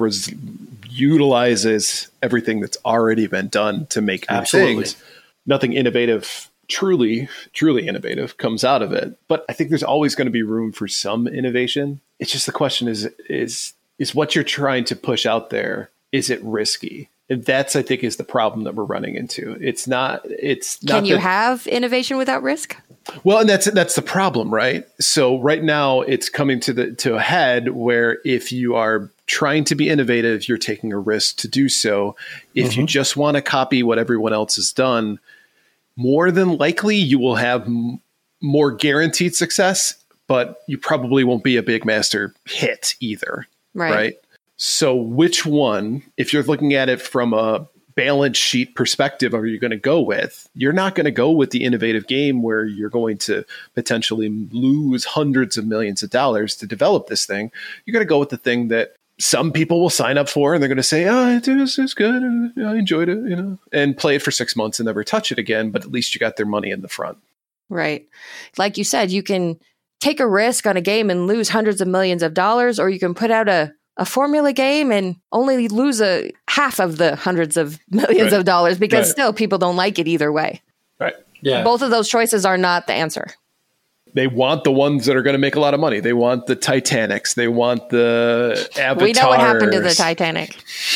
utilizes everything that's already been done to make new things. Nothing innovative, truly innovative, comes out of it. But I think there's always going to be room for some innovation. It's just the question is what you're trying to push out there, is it risky? And that's, I think, is the problem that we're running into. It's not. Can you have innovation without risk? Well, and that's the problem, right? So right now it's coming to a head where if you are trying to be innovative, you're taking a risk to do so. If you just want to copy what everyone else has done, more than likely you will have more guaranteed success, but you probably won't be a big master hit either, right? So which one, if you're looking at it from a balance sheet perspective, are you going to go with? You're not going to go with the innovative game where you're going to potentially lose hundreds of millions of dollars to develop this thing. You're going to go with the thing that some people will sign up for, and they're going to say, oh, it's good. I enjoyed it, and play it for 6 months and never touch it again. But at least you got their money in the front. Right. Like you said, you can take a risk on a game and lose hundreds of millions of dollars, or you can put out a formula game and only lose a half of the hundreds of millions of dollars, because still people don't like it either way. Right. Yeah. Both of those choices are not the answer. They want the ones that are going to make a lot of money. They want the Titanics. They want the Avatars. We know what happened to the Titanic.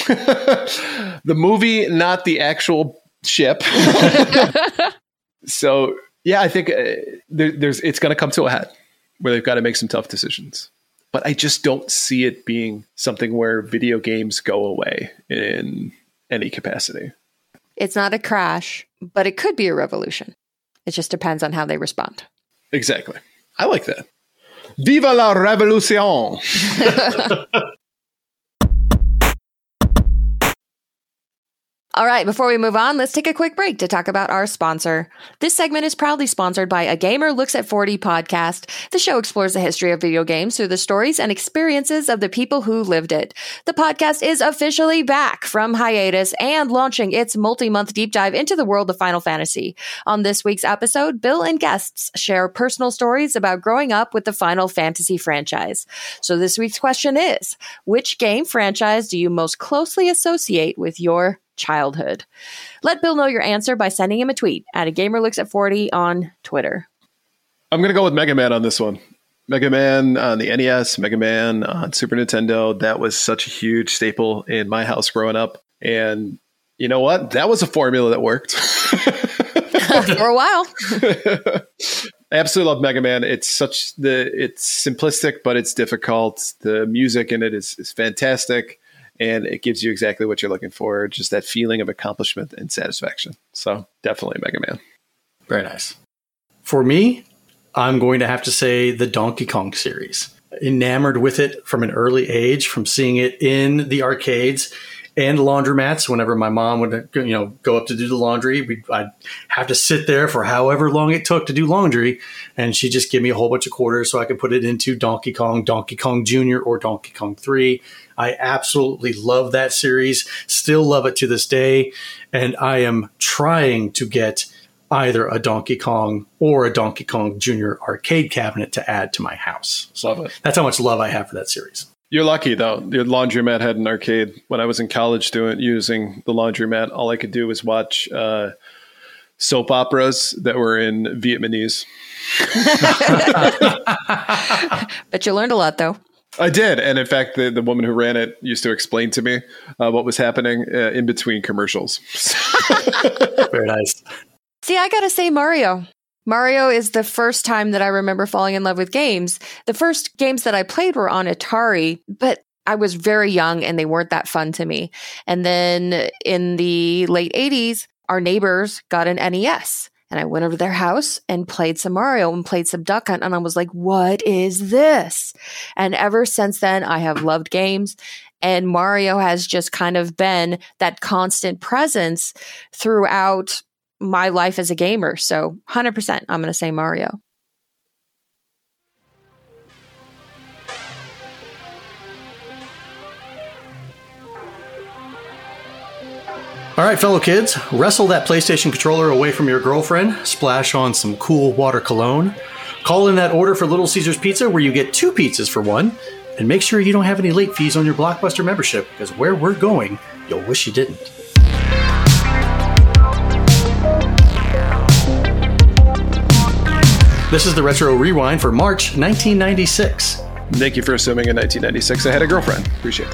The movie, not the actual ship. So, yeah, I think it's going to come to a head where they've got to make some tough decisions. But I just don't see it being something where video games go away in any capacity. It's not a crash, but it could be a revolution. It just depends on how they respond. Exactly. I like that. Viva la revolution! All right, before we move on, let's take a quick break to talk about our sponsor. This segment is proudly sponsored by A Gamer Looks at 40 podcast. The show explores the history of video games through the stories and experiences of the people who lived it. The podcast is officially back from hiatus and launching its multi-month deep dive into the world of Final Fantasy. On this week's episode, Bill and guests share personal stories about growing up with the Final Fantasy franchise. So this week's question is, which game franchise do you most closely associate with your childhood? Let Bill know your answer by sending him a tweet at A Gamer Looks at 40 on Twitter. I'm going to go with Mega Man on this one. Mega Man on the NES, Mega Man on Super Nintendo. That was such a huge staple in my house growing up. And you know what? That was a formula that worked. For a while. I absolutely love Mega Man. It's simplistic, but it's difficult. The music in it is fantastic. And it gives you exactly what you're looking for, just that feeling of accomplishment and satisfaction. So definitely Mega Man. Very nice. For me, I'm going to have to say the Donkey Kong series. Enamored with it from an early age, from seeing it in the arcades and laundromats. Whenever my mom would go up to do the laundry, I'd have to sit there for however long it took to do laundry, and she'd just give me a whole bunch of quarters so I could put it into Donkey Kong Jr., or Donkey Kong 3. I absolutely love that series, still love it to this day, and I am trying to get either a Donkey Kong or a Donkey Kong Jr. arcade cabinet to add to my house. So that's how much love I have for that series. You're lucky, though. Your laundromat had an arcade. When I was in college using the laundromat, all I could do was watch soap operas that were in Vietnamese. But you learned a lot, though. I did. And in fact, the woman who ran it used to explain to me what was happening in between commercials. Very nice. See, I got to say Mario. Mario is the first time that I remember falling in love with games. The first games that I played were on Atari, but I was very young and they weren't that fun to me. And then in the late 80s, our neighbors got an NES. And I went over to their house and played some Mario and played some Duck Hunt. And I was like, what is this? And ever since then, I have loved games. And Mario has just kind of been that constant presence throughout my life as a gamer. So 100%, I'm going to say Mario. All right, fellow kids, wrestle that PlayStation controller away from your girlfriend, splash on some cool water cologne, call in that order for Little Caesars Pizza where you get 2 pizzas for 1, and make sure you don't have any late fees on your Blockbuster membership, because where we're going, you'll wish you didn't. This is the Retro Rewind for March 1996. Thank you for assuming in 1996 I had a girlfriend. Appreciate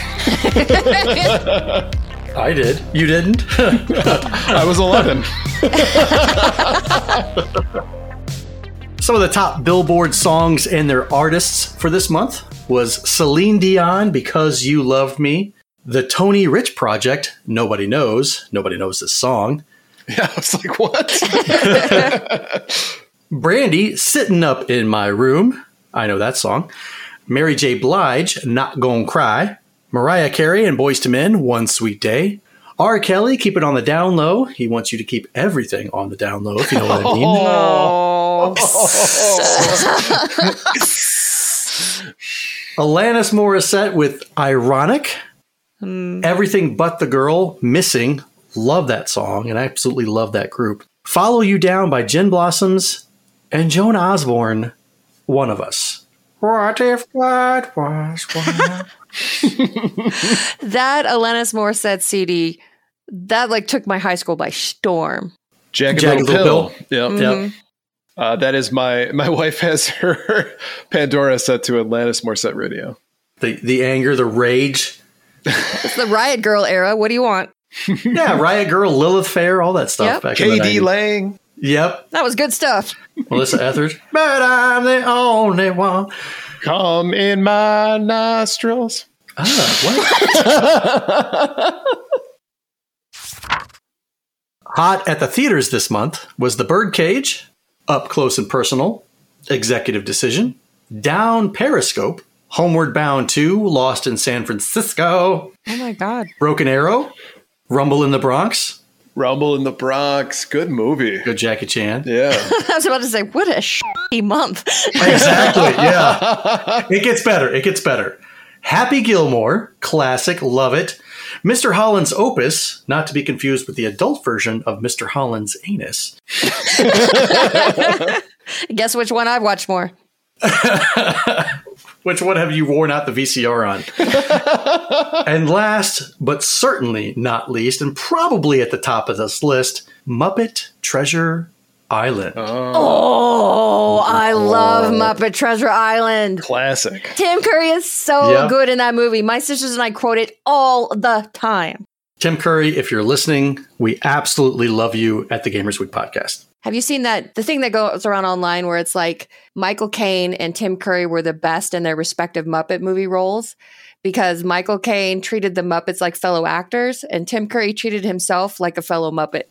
that. I did. You didn't? I was 11. Some of the top Billboard songs and their artists for this month was Celine Dion, Because You Loved Me, the Tony Rich Project, Nobody Knows this song. Yeah, I was like, what? Brandy, Sitting Up in My Room, I know that song. Mary J. Blige, Not Gon' Cry. Mariah Carey and Boyz II Men, One Sweet Day. R. Kelly, Keep It on the Down Low. He wants you to keep everything on the down low, if you know what I mean. Alanis Morissette with Ironic. Everything But the Girl, Missing. Love that song, and I absolutely love that group. Follow You Down by Gin Blossoms. And Joan Osborne, One of Us. What if God was one? That Alanis Morissette CD, that took my high school by storm. Jagged Little Pill. Yep. That is my wife has her Pandora set to Alanis Morissette radio. The anger, the rage. It's the Riot Girl era. What do you want? Yeah, Riot Girl, Lilith Fair, all that stuff. Back in the 90s. KD Lang. Yep. That was good stuff. Melissa Etheridge. But I'm the only one. Come in my nostrils. What? Hot at the theaters this month was The Birdcage, Up Close and Personal, Executive Decision, Down Periscope, Homeward Bound 2, Lost in San Francisco. Oh my God. Broken Arrow, Rumble in the Bronx. Rumble in the Bronx. Good movie. Good Jackie Chan. Yeah. I was about to say, what a shitty month. Exactly. Yeah. It gets better. It gets better. Happy Gilmore. Classic. Love it. Mr. Holland's Opus, not to be confused with the adult version of Mr. Holland's Anus. Guess which one I've watched more. Which one have you worn out the VCR on? And last, but certainly not least, and probably at the top of this list, Muppet Treasure Island. Oh, I love Muppet Treasure Island. Classic. Tim Curry is so good in that movie. My sisters and I quote it all the time. Tim Curry, if you're listening, we absolutely love you at the Gamers Week podcast. Have you seen that, the thing that goes around online where it's like Michael Caine and Tim Curry were the best in their respective Muppet movie roles because Michael Caine treated the Muppets like fellow actors and Tim Curry treated himself like a fellow Muppet.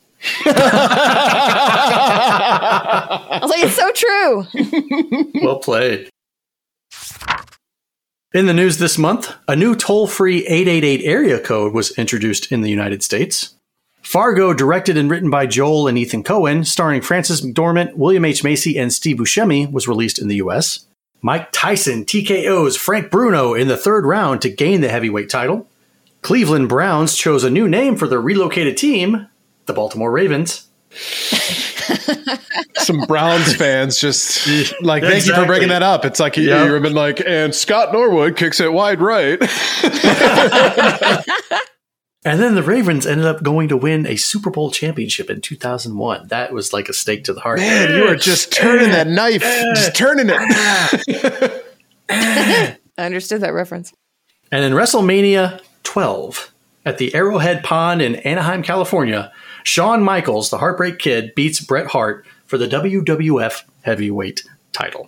I was like, it's so true. Well played. In the news this month, a new toll-free 888 area code was introduced in the United States. Fargo, directed and written by Joel and Ethan Coen, starring Frances McDormand, William H. Macy, and Steve Buscemi, was released in the U.S. Mike Tyson TKO's Frank Bruno in the third round to gain the heavyweight title. Cleveland Browns chose a new name for their relocated team, the Baltimore Ravens. Some Browns fans just like, thank you for bringing that up. It's like you've been like, and Scott Norwood kicks it wide right. And then the Ravens ended up going to win a Super Bowl championship in 2001. That was like a stake to the heart. Man, you were just turning that knife, just turning it. I understood that reference. And in WrestleMania 12, at the Arrowhead Pond in Anaheim, California, Shawn Michaels, the Heartbreak Kid, beats Bret Hart for the WWF Heavyweight title.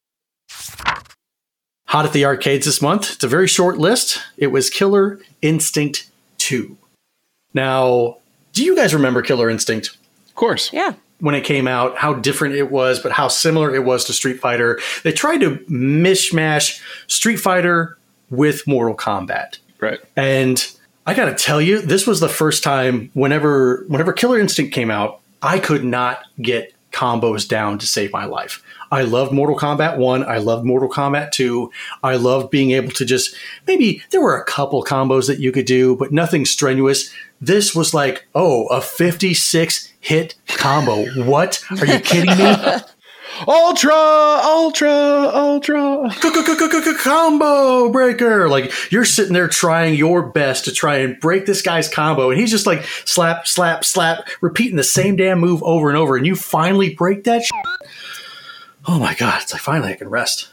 Hot at the arcades this month. It's a very short list. It was Killer Instinct 2. Now, do you guys remember Killer Instinct? Of course. Yeah. When it came out, how different it was, but how similar it was to Street Fighter. They tried to mishmash Street Fighter with Mortal Kombat. Right. And I got to tell you, this was the first time whenever Killer Instinct came out, I could not get combos down to save my life. I loved Mortal Kombat 1. I loved Mortal Kombat 2. I loved being able to just, maybe there were a couple combos that you could do, but nothing strenuous. This was like, a 56 hit combo. What? Are you kidding me? Ultra combo breaker. Like, you're sitting there trying your best to try and break this guy's combo, and he's just like slap, slap, slap, repeating the same damn move over and over, and you finally break that shit. Oh my God, it's like finally I can rest.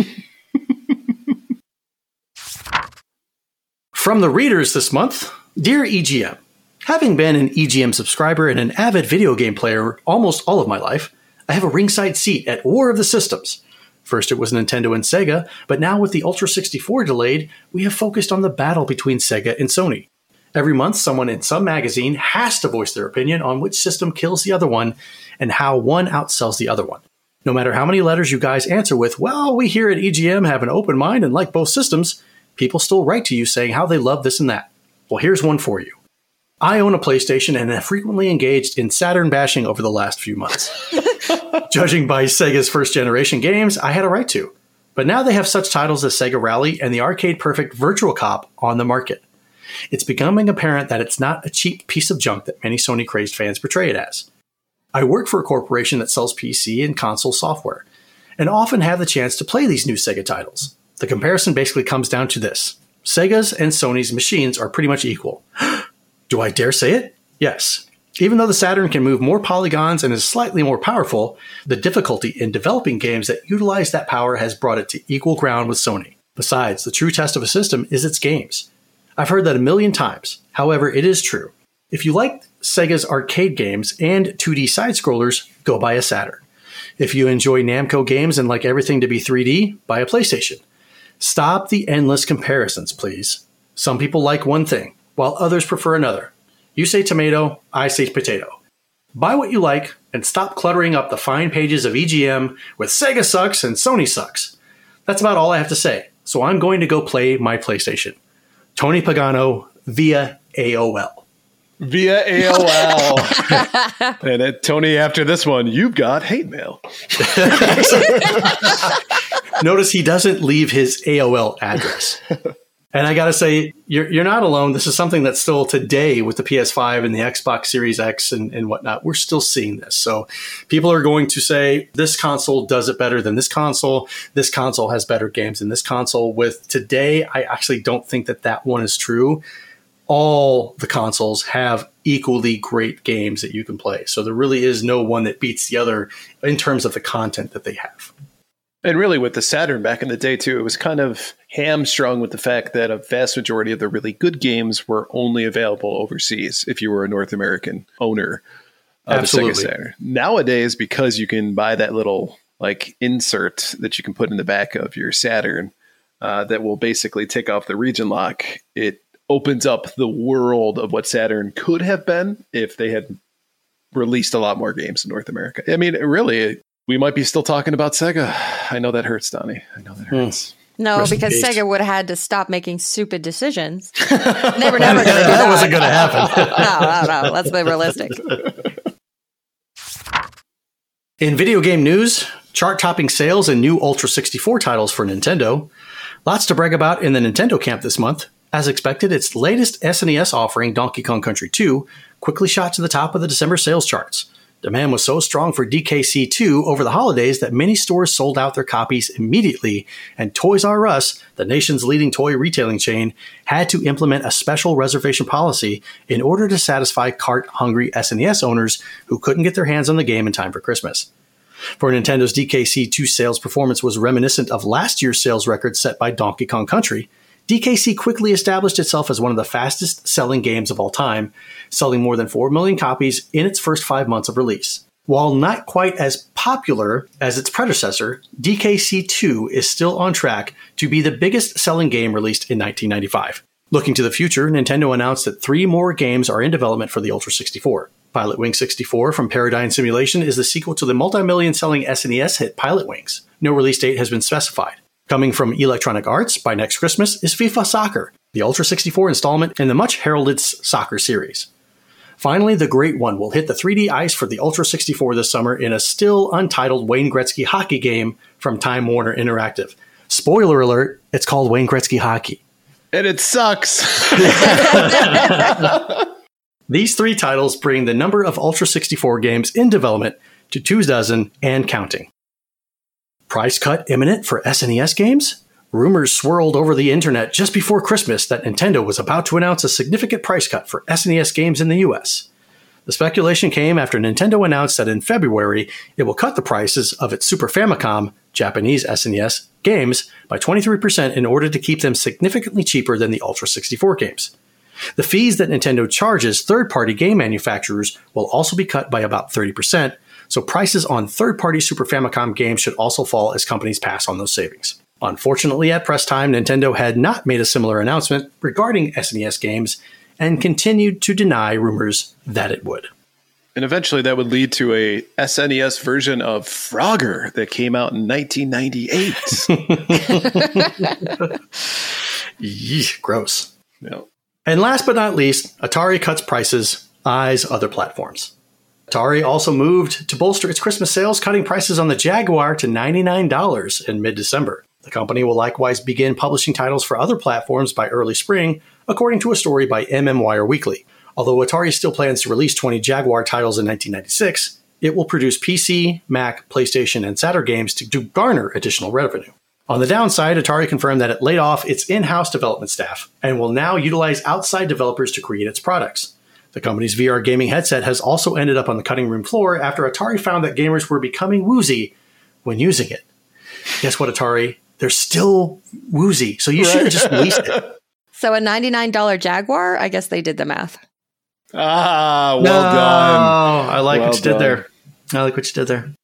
From the readers this month, Dear EGM, having been an EGM subscriber and an avid video game player almost all of my life, I have a ringside seat at War of the Systems. First it was Nintendo and Sega, but now with the Ultra 64 delayed, we have focused on the battle between Sega and Sony. Every month, someone in some magazine has to voice their opinion on which system kills the other one and how one outsells the other one. No matter how many letters you guys answer with, well, we here at EGM have an open mind and like both systems, people still write to you saying how they love this and that. Well, here's one for you. I own a PlayStation and have frequently engaged in Saturn bashing over the last few months. Judging by Sega's first-generation games, I had a right to. But now they have such titles as Sega Rally and the arcade-perfect Virtual Cop on the market. It's becoming apparent that it's not a cheap piece of junk that many Sony-crazed fans portray it as. I work for a corporation that sells PC and console software, and often have the chance to play these new Sega titles. The comparison basically comes down to this. Sega's and Sony's machines are pretty much equal. Do I dare say it? Yes. Even though the Saturn can move more polygons and is slightly more powerful, the difficulty in developing games that utilize that power has brought it to equal ground with Sony. Besides, the true test of a system is its games. I've heard that a million times. However, it is true. If you like Sega's arcade games and 2D side-scrollers, go buy a Saturn. If you enjoy Namco games and like everything to be 3D, buy a PlayStation. Stop the endless comparisons, please. Some people like one thing, while others prefer another. You say tomato, I say potato. Buy what you like and stop cluttering up the fine pages of EGM with Sega sucks and Sony sucks. That's about all I have to say, so I'm going to go play my PlayStation. Tony Pagano via AOL. Via AOL. And Tony, after this one, you've got hate mail. Notice he doesn't leave his AOL address. And I got to say, you're not alone. This is something that's still today with the PS5 and the Xbox Series X and whatnot. We're still seeing this. So people are going to say this console does it better than this console. This console has better games than this console. With today, I actually don't think that one is true. All the consoles have equally great games that you can play. So there really is no one that beats the other in terms of the content that they have. And really with the Saturn back in the day, too, it was kind of hamstrung with the fact that a vast majority of the really good games were only available overseas if you were a North American owner of the Sega Saturn. Nowadays, because you can buy that little like insert that you can put in the back of your Saturn that will basically take off the region lock, it opens up the world of what Saturn could have been if they had released a lot more games in North America. I mean, really, we might be still talking about Sega. I know that hurts, Donnie. I know that hurts. No, because Sega would have had to stop making stupid decisions. Never going to do that. That wasn't going to happen. No. Let's be realistic. In video game news, chart-topping sales and new Ultra 64 titles for Nintendo. Lots to brag about in the Nintendo camp this month. As expected, its latest SNES offering, Donkey Kong Country 2, quickly shot to the top of the December sales charts. Demand was so strong for DKC 2 over the holidays that many stores sold out their copies immediately, and Toys R Us, the nation's leading toy retailing chain, had to implement a special reservation policy in order to satisfy cart-hungry SNES owners who couldn't get their hands on the game in time for Christmas. For Nintendo's DKC 2 sales performance was reminiscent of last year's sales record set by Donkey Kong Country. DKC quickly established itself as one of the fastest-selling games of all time, selling more than 4 million copies in its first 5 months of release. While not quite as popular as its predecessor, DKC 2 is still on track to be the biggest-selling game released in 1995. Looking to the future, Nintendo announced that 3 more games are in development for the Ultra 64. Pilot Wings 64 from Paradigm Simulation is the sequel to the multi-million-selling SNES hit Pilot Wings. No release date has been specified. Coming from Electronic Arts by next Christmas is FIFA Soccer, the Ultra 64 installment in the much-heralded soccer series. Finally, the Great One will hit the 3D ice for the Ultra 64 this summer in a still untitled Wayne Gretzky hockey game from Time Warner Interactive. Spoiler alert, it's called Wayne Gretzky Hockey. And it sucks. These 3 titles bring the number of Ultra 64 games in development to 24 and counting. Price cut imminent for SNES games? Rumors swirled over the internet just before Christmas that Nintendo was about to announce a significant price cut for SNES games in the US. The speculation came after Nintendo announced that in February it will cut the prices of its Super Famicom, Japanese SNES, games by 23% in order to keep them significantly cheaper than the Ultra 64 games. The fees that Nintendo charges third-party game manufacturers will also be cut by about 30%, so prices on third-party Super Famicom games should also fall as companies pass on those savings. Unfortunately, at press time, Nintendo had not made a similar announcement regarding SNES games and continued to deny rumors that it would. And eventually that would lead to a SNES version of Frogger that came out in 1998. Yeesh, gross. No. And last but not least, Atari cuts prices, eyes other platforms. Atari also moved to bolster its Christmas sales, cutting prices on the Jaguar to $99 in mid-December. The company will likewise begin publishing titles for other platforms by early spring, according to a story by MMWire Weekly. Although Atari still plans to release 20 Jaguar titles in 1996, it will produce PC, Mac, PlayStation, and Saturn games to garner additional revenue. On the downside, Atari confirmed that it laid off its in-house development staff and will now utilize outside developers to create its products. The company's VR gaming headset has also ended up on the cutting room floor after Atari found that gamers were becoming woozy when using it. Guess what, Atari? They're still woozy, so you should have just released it. So a $99 Jaguar? I guess they did the math. Ah, well done. I like what you did there. I like what you did there.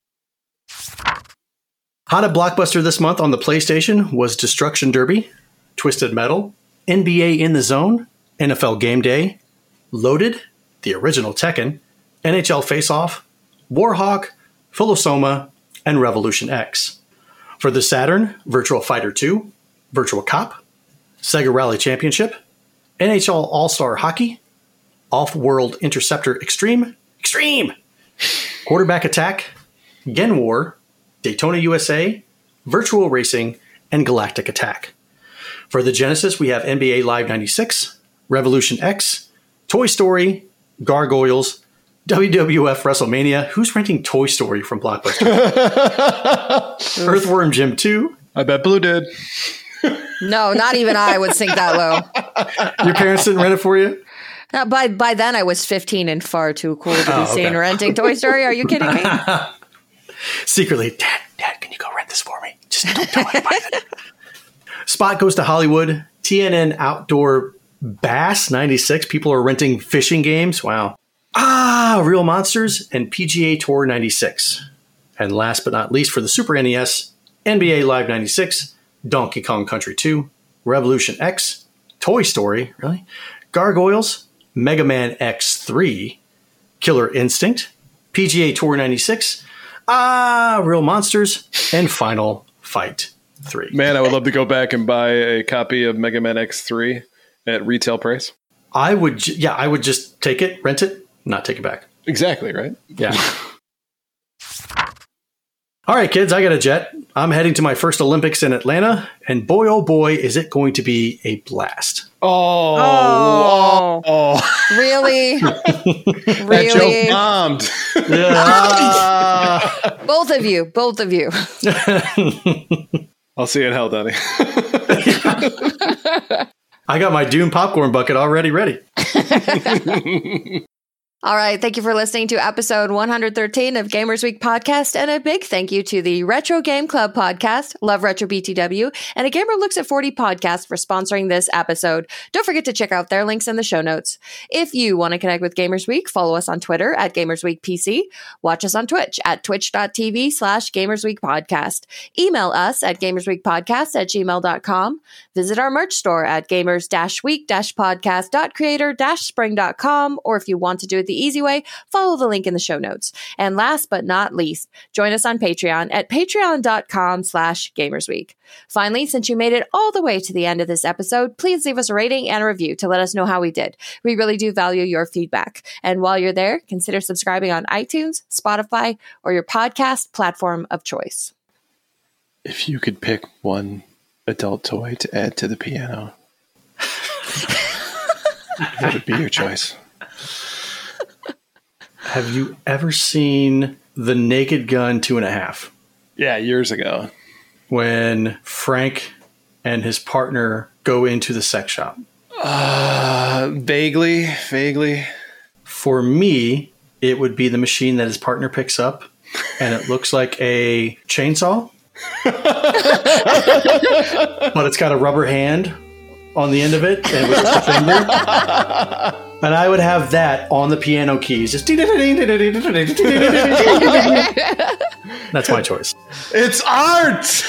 Hot at Blockbuster this month on the PlayStation was Destruction Derby, Twisted Metal, NBA In the Zone, NFL Game Day, Loaded, the original Tekken, NHL Face-Off, Warhawk, Philosoma, and Revolution X. For the Saturn, Virtua Fighter 2, Virtua Cop, Sega Rally Championship, NHL All-Star Hockey, Off-World Interceptor Extreme, Quarterback Attack, Gen War, Daytona USA, Virtual Racing, and Galactic Attack. For the Genesis, we have NBA Live 96, Revolution X, Toy Story, Gargoyles, WWF WrestleMania. Who's renting Toy Story from Blockbuster? Earthworm Jim 2. I bet Blue did. No, not even I would sink that low. Your parents didn't rent it for you? Now, by then, I was 15 and far too cool to be seen renting Toy Story. Are you kidding me? Secretly, Dad, can you go rent this for me? Just don't tell anybody. Spot goes to Hollywood. TNN Outdoor Bass 96. People are renting fishing games. Wow. Real Monsters and PGA Tour 96. And last but not least, for the Super NES, NBA Live 96, Donkey Kong Country 2, Revolution X, Toy Story, really? Gargoyles, Mega Man X3, Killer Instinct, PGA Tour 96, Real Monsters, and Final Fight 3. Man, I would love to go back and buy a copy of Mega Man X3 at retail price. I would just take it, rent it, not take it back. Exactly, right? Yeah. All right, kids, I got a jet. I'm heading to my first Olympics in Atlanta, and boy, oh boy, is it going to be a blast. Oh. Really? That joke bombed. Both of you. I'll see you in hell, Donnie. I got my Doom popcorn bucket already ready. All right. Thank you for listening to episode 113 of Gamers Week podcast. And a big thank you to the Retro Game Club podcast, Love Retro BTW, and A Gamer Looks at 40 podcast for sponsoring this episode. Don't forget to check out their links in the show notes. If you want to connect with Gamers Week, follow us on Twitter at Gamers Week PC. Watch us on Twitch at twitch.tv/Gamers Week podcast. Email us at gamersweekpodcast@gmail.com. Visit our merch store at gamers-week-podcast.creator-spring.com. Or if you want to do it the easy way, follow the link in the show notes. And last but not least, join us on Patreon at patreon.com/gamersweek. Finally, since you made it all the way to the end of this episode, please leave us a rating and a review to let us know how we did. We really do value your feedback. And while you're there, consider subscribing on iTunes, Spotify, or your podcast platform of choice. If you could pick one adult toy to add to the piano, what would be your choice? Have you ever seen The Naked Gun 2.5? Yeah, years ago. When Frank and his partner go into the sex shop. Vaguely. For me, it would be the machine that his partner picks up, and it looks like a chainsaw. But it's got a rubber hand on the end of it, and with a finger. And I would have that on the piano keys. Just that's my choice. It's art!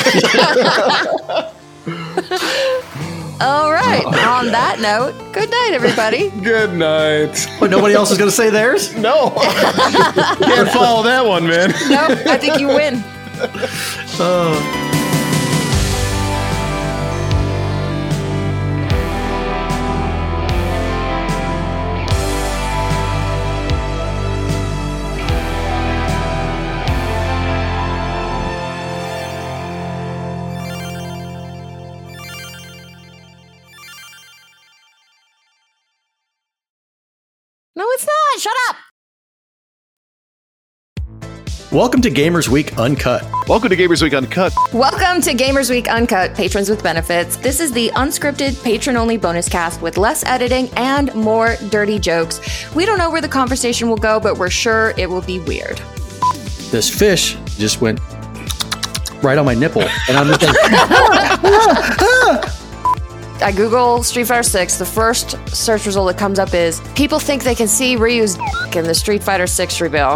All right. On that note, good night, everybody. Good night. But nobody else is going to say theirs? No. Can't follow that one, man. No, I think you win. No, it's not. Shut up. Welcome to Gamers Week Uncut. Welcome to Gamers Week Uncut. Welcome to Gamers Week Uncut, patrons with benefits. This is the unscripted, patron-only bonus cast with less editing and more dirty jokes. We don't know where the conversation will go, but we're sure it will be weird. This fish just went right on my nipple, and I'm just like, I Google Street Fighter 6. The first search result that comes up is people think they can see Ryu's dick in the Street Fighter 6 reveal.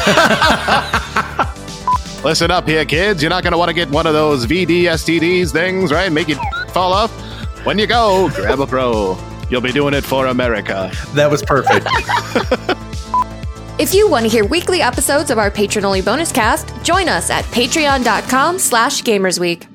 Listen up here, kids. You're not going to want to get one of those VD-STDs things, right? Make your fall off. When you go, grab a pro. You'll be doing it for America. That was perfect. If you want to hear weekly episodes of our patron-only bonus cast, join us at patreon.com/gamersweek.